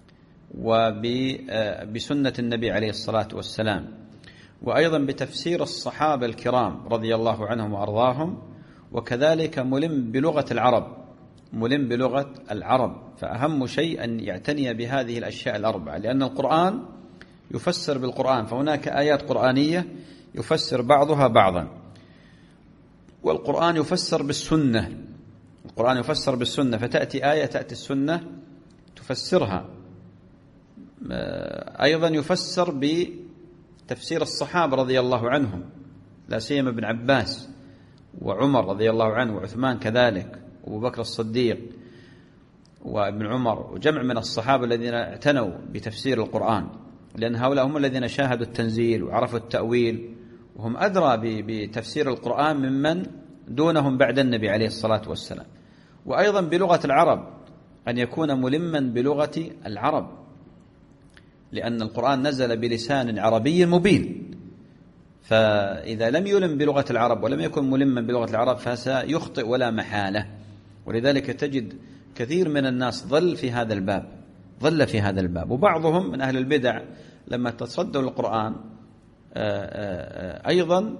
وبسنة النبي عليه الصلاة والسلام، وأيضا بتفسير الصحابة الكرام رضي الله عنهم وأرضاهم، وكذلك ملم بلغة العرب، ملم بلغة العرب. فأهم شيء أن يعتني بهذه الأشياء الأربعة، لأن القرآن يفسر بالقرآن، فهناك آيات قرآنية يفسر بعضها بعضا، والقرآن يفسر بالسنة، القرآن يفسر بالسنة، فتأتي آية تأتي السنة تفسرها. أيضا يفسر بتفسير الصحابة رضي الله عنهم، لا سيما ابن عباس وعمر رضي الله عنه وعثمان كذلك وأبو بكر الصديق وابن عمر وجمع من الصحابة الذين اعتنوا بتفسير القرآن، لأن هؤلاء هم الذين شاهدوا التنزيل وعرفوا التأويل، وهم أدرى بتفسير القرآن ممن دونهم بعد النبي عليه الصلاة والسلام. وأيضا بلغة العرب، أن يكون ملما بلغة العرب، لأن القرآن نزل بلسان عربي مبين، فإذا لم يلم بلغة العرب ولم يكن ملما بلغة العرب فسيخطئ ولا محالة. ولذلك تجد كثير من الناس ظل في هذا الباب، ظل في هذا الباب. وبعضهم من أهل البدع لما تصدوا للقرآن أيضا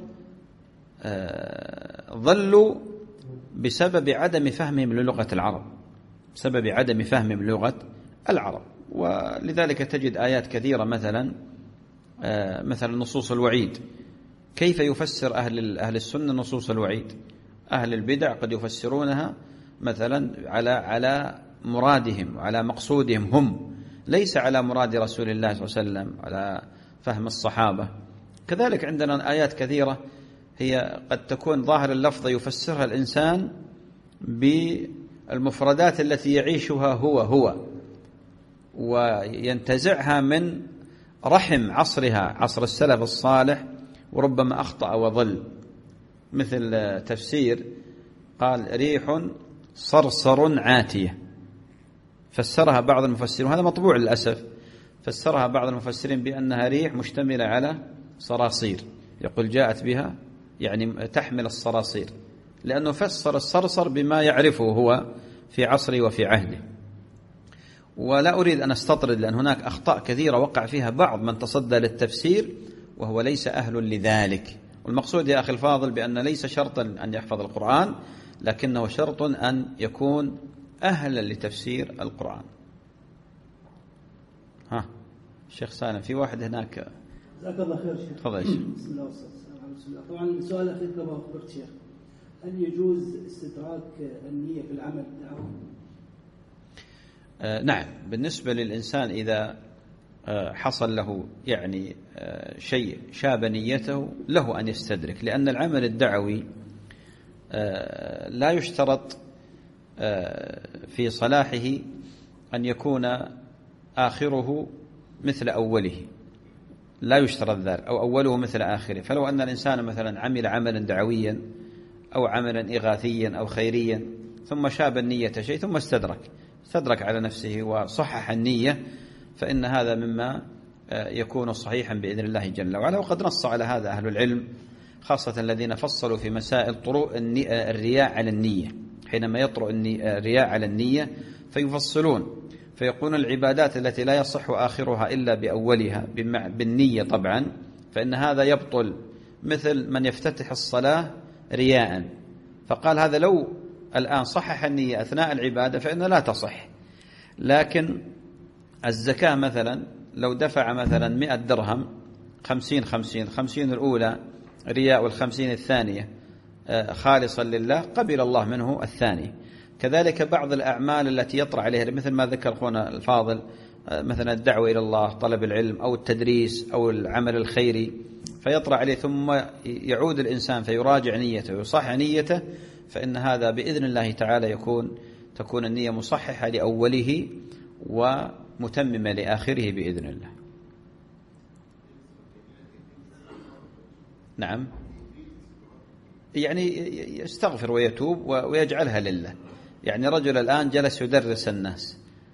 ظلوا بسبب عدم فهمهم للغة العرب، بسبب عدم فهمهم للغة العرب. ولذلك تجد آيات كثيرة مثلا مثلا نصوص الوعيد، كيف يفسر أهل أهل السنة نصوص الوعيد؟ أهل البدع قد يفسرونها مثلا على على مرادهم وعلى مقصودهم هم، ليس على مراد رسول الله صلى الله عليه وسلم، على فهم الصحابة. كذلك عندنا آيات كثيرة هي قد تكون ظاهر اللفظ يفسرها الإنسان بالمفردات التي يعيشها هو هو وينتزعها من رحم عصرها، عصر السلف الصالح، وربما أخطأ وضل. مثل تفسير قال ريح صرصر عاتية، فسرها بعض المفسرين، وهذا مطبوع للأسف، فسرها بعض المفسرين بأنها ريح مشتملة على صراصير، يقول جاءت بها يعني تحمل الصراصير، لأنه فسر الصرصر بما يعرفه هو في عصره وفي عهده. ولا أريد أن أستطرد، لأن هناك أخطاء كثيرة وقع فيها بعض من تصدى للتفسير وهو ليس أهل لذلك. والمقصود يا أخي الفاضل بأن ليس شرطا أن يحفظ القرآن، لكنه شرط أن يكون أهلا لتفسير القرآن. ها الشيخ سالم، في واحد هناك. جزاك الله خير شيخ. تفضل شيخ. بسم الله والصلاة والسلام على رسول الله. طبعا السؤال الأخير كما أخبرت شيخ، هل يجوز استدراك النية في العمل الدعوي؟ آه نعم، بالنسبة للإنسان إذا آه حصل له يعني آه شيء شاب نيته له أن يستدرك، لأن العمل الدعوي آه لا يشترط آه في صلاحه أن يكون آخره مثل أوله، لا يشترط ذلك، أو أوله مثل آخره. فلو أن الإنسان مثلا عمل عملا دعويا أو عملا إغاثيا أو خيريا ثم شاب النية شيء ثم استدرك استدرك على نفسه وصحح النية، فإن هذا مما يكون صحيحا بإذن الله جل وعلا. وقد نص على هذا أهل العلم، خاصة الذين فصلوا في مسائل طرق الرياء على النية، حينما يطرأ الرياء على النية فيفصلون فيقولون العبادات التي لا يصح آخرها إلا بأولها بالنية طبعا، فإن هذا يبطل، مثل من يفتتح الصلاة رياء، فقال هذا لو الآن صحح النية أثناء العبادة فإنها لا تصح. لكن الزكاة مثلا لو دفع مثلا مئة درهم خمسين خمسين خمسين الأولى رياء والخمسين الثانية خالصا لله قبل الله منه الثاني. كذلك بعض الأعمال التي يطرأ عليها مثل ما ذكر أخونا الفاضل، مثلا الدعوة إلى الله، طلب العلم أو التدريس أو العمل الخيري، فيطرأ عليه ثم يعود الإنسان فيراجع نيته ويصحح نيته، فإن هذا بإذن الله تعالى يكون تكون النية مصححة لأوله ومتممة لآخره بإذن الله. نعم، يعني يستغفر ويتوب ويجعلها لله. يعني رجل الآن جلس يدرس الناس،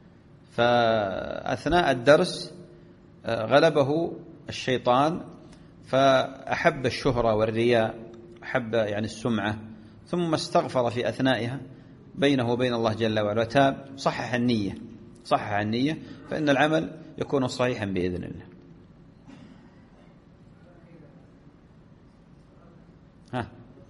فأثناء الدرس غلبه الشيطان فأحب الشهرة والرياء، أحب يعني السمعة، ثم استغفر في أثنائها بينه وبين الله جل وعلا وتاب، صحح النية صحح النية فإن العمل يكون صحيحا بإذن الله. ها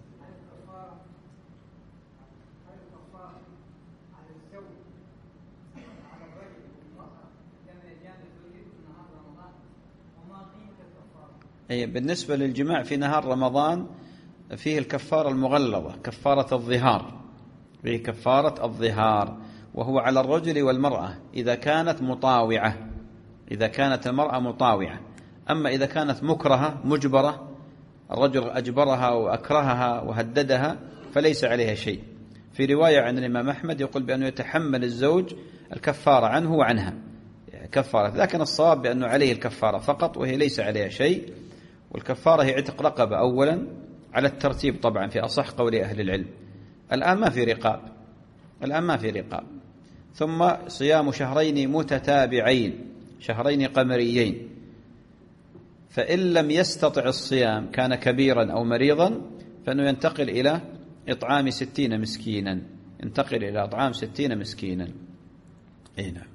أي بالنسبة للجماع في نهار رمضان فيه الكفارة المغلظة، كفارة الظهار، فيه كفارة الظهار، وهو على الرجل والمرأة إذا كانت مطاوعة، إذا كانت المرأة مطاوعة. أما إذا كانت مكرهة مجبرة، الرجل أجبرها وأكرهها وهددها فليس عليها شيء. في رواية عن الإمام أحمد يقول بأنه يتحمل الزوج الكفارة عنه وعنها كفارة، لكن الصواب بأنه عليه الكفارة فقط وهي ليس عليها شيء. والكفارة هي عتق رقبة أولا على الترتيب طبعا في أصح قول أهل العلم. الآن ما في رقاب، الآن ما في رقاب. ثم صيام شهرين متتابعين، شهرين قمريين، فإن لم يستطع الصيام كان كبيرا أو مريضا فإنه ينتقل إلى إطعام ستين مسكينا، ينتقل إلى إطعام ستين مسكينا. إيه نعم.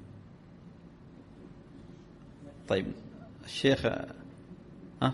طيب الشيخ ها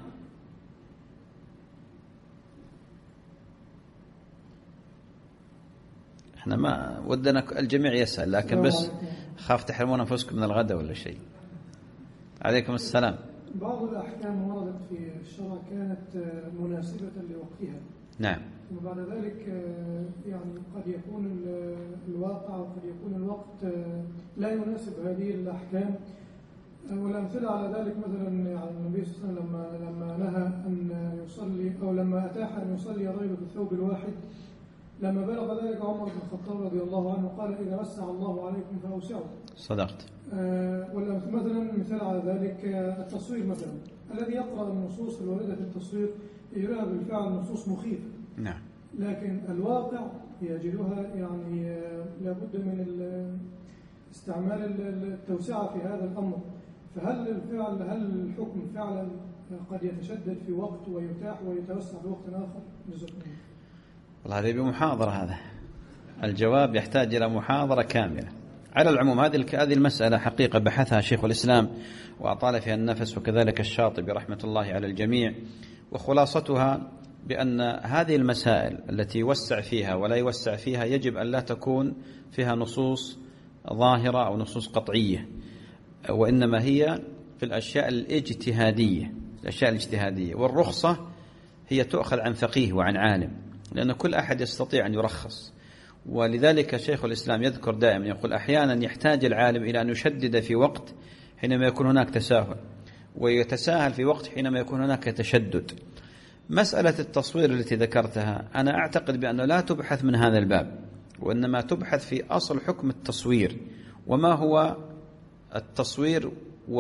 احنا ما ودنا الجميع يسأل، لكن بس خاف تحرمون أنفسكم من الغداء ولا شيء. عليكم السلام. بعض الأحكام وردت في الشرع كانت مناسبة لوقتها. نعم. وبعد ذلك يعني قد يكون الواقع وقد يكون الوقت لا يناسب هذه الأحكام، والأمثلة على ذلك مثلا يعني النبي صلى الله عليه وسلم لما لما نهى أن يصلي أو لما أتاح أن يصلي الرجل بالثوب الواحد، لما بلغ ذلك عمر بن الخطاب رضي الله عنه قال إذا وسع الله عليكم فأوسعوا. صدقت. آه مثلا مثال على ذلك التصوير مثلا، الذي يقرأ النصوص الواردة في التصوير يجدها بالفعل نصوص مخيفة. نعم. لكن الواقع يجدها يعني لابد من استعمال التوسعة في هذا الأمر. فهل الفعل هل الحكم فعلا قد يتشدد في وقت ويتاح ويتوسع في وقت آخر؟ جزاكم الله. والله هذه بمحاضرة، هذا الجواب يحتاج إلى محاضرة كاملة. على العموم هذه هذه المسألة حقيقة بحثها شيخ الإسلام وأطال فيها النفس، وكذلك الشاطبي رحمة الله على الجميع، وخلاصتها بأن هذه المسائل التي يوسع فيها ولا يوسع فيها يجب أن لا تكون فيها نصوص ظاهرة أو نصوص قطعية، وإنما هي في الأشياء الاجتهادية الأشياء الاجتهادية والرخصة هي تؤخذ عن فقيه وعن عالم، لأن كل أحد يستطيع أن يرخص. ولذلك شيخ الإسلام يذكر دائما يقول أحيانا يحتاج العالم إلى أن يشدد في وقت حينما يكون هناك تساهل، ويتساهل في وقت حينما يكون هناك تشدد. مسألة التصوير التي ذكرتها أنا أعتقد بأنه لا تبحث من هذا الباب، وإنما تبحث في أصل حكم التصوير، وما هو التصوير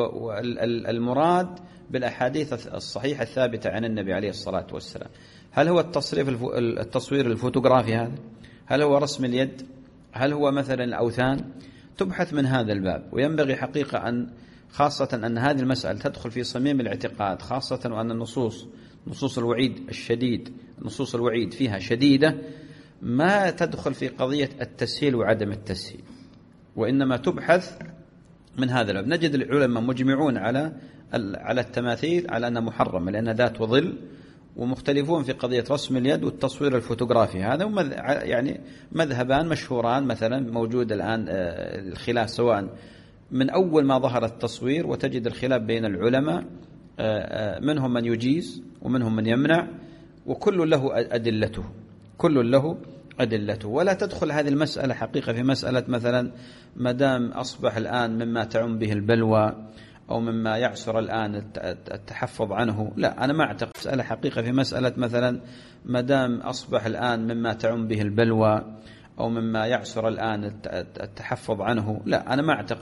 والمراد بالأحاديث الصحيحة الثابتة عن النبي عليه الصلاة والسلام. هل هو التصريف التصوير الفوتوغرافي هذا؟ هل هو رسم اليد؟ هل هو مثلا الأوثان؟ تبحث من هذا الباب. وينبغي حقيقة أن خاصة أن هذه المسألة تدخل في صميم الاعتقاد، خاصة وأن النصوص نصوص الوعيد الشديد نصوص الوعيد فيها شديدة، ما تدخل في قضية التسهيل وعدم التسهيل، وإنما تبحث من هذا الباب. نجد العلماء مجمعون على على التماثيل على أنها محرمة لأنها ذات وظل، ومختلفون في قضية رسم اليد والتصوير الفوتوغرافي. هذا يعني مذهبان مشهوران مثلا موجود الآن الخلاف، سواء من أول ما ظهر التصوير وتجد الخلاف بين العلماء، منهم من يجيز ومنهم من يمنع، وكل له أدلته كل له أدلته. ولا تدخل هذه المسألة حقيقة في مسألة مثلا ما دام أصبح الآن مما تعم به البلوى أو مما يعسر الآن التحفظ عنه، لا، أنا ما أعتقد. مسألة حقيقة في مسألة مثلا ما دام أصبح الآن مما تعم به البلوى أو مما يعسر الآن التحفظ عنه، لا، أنا ما أعتقد.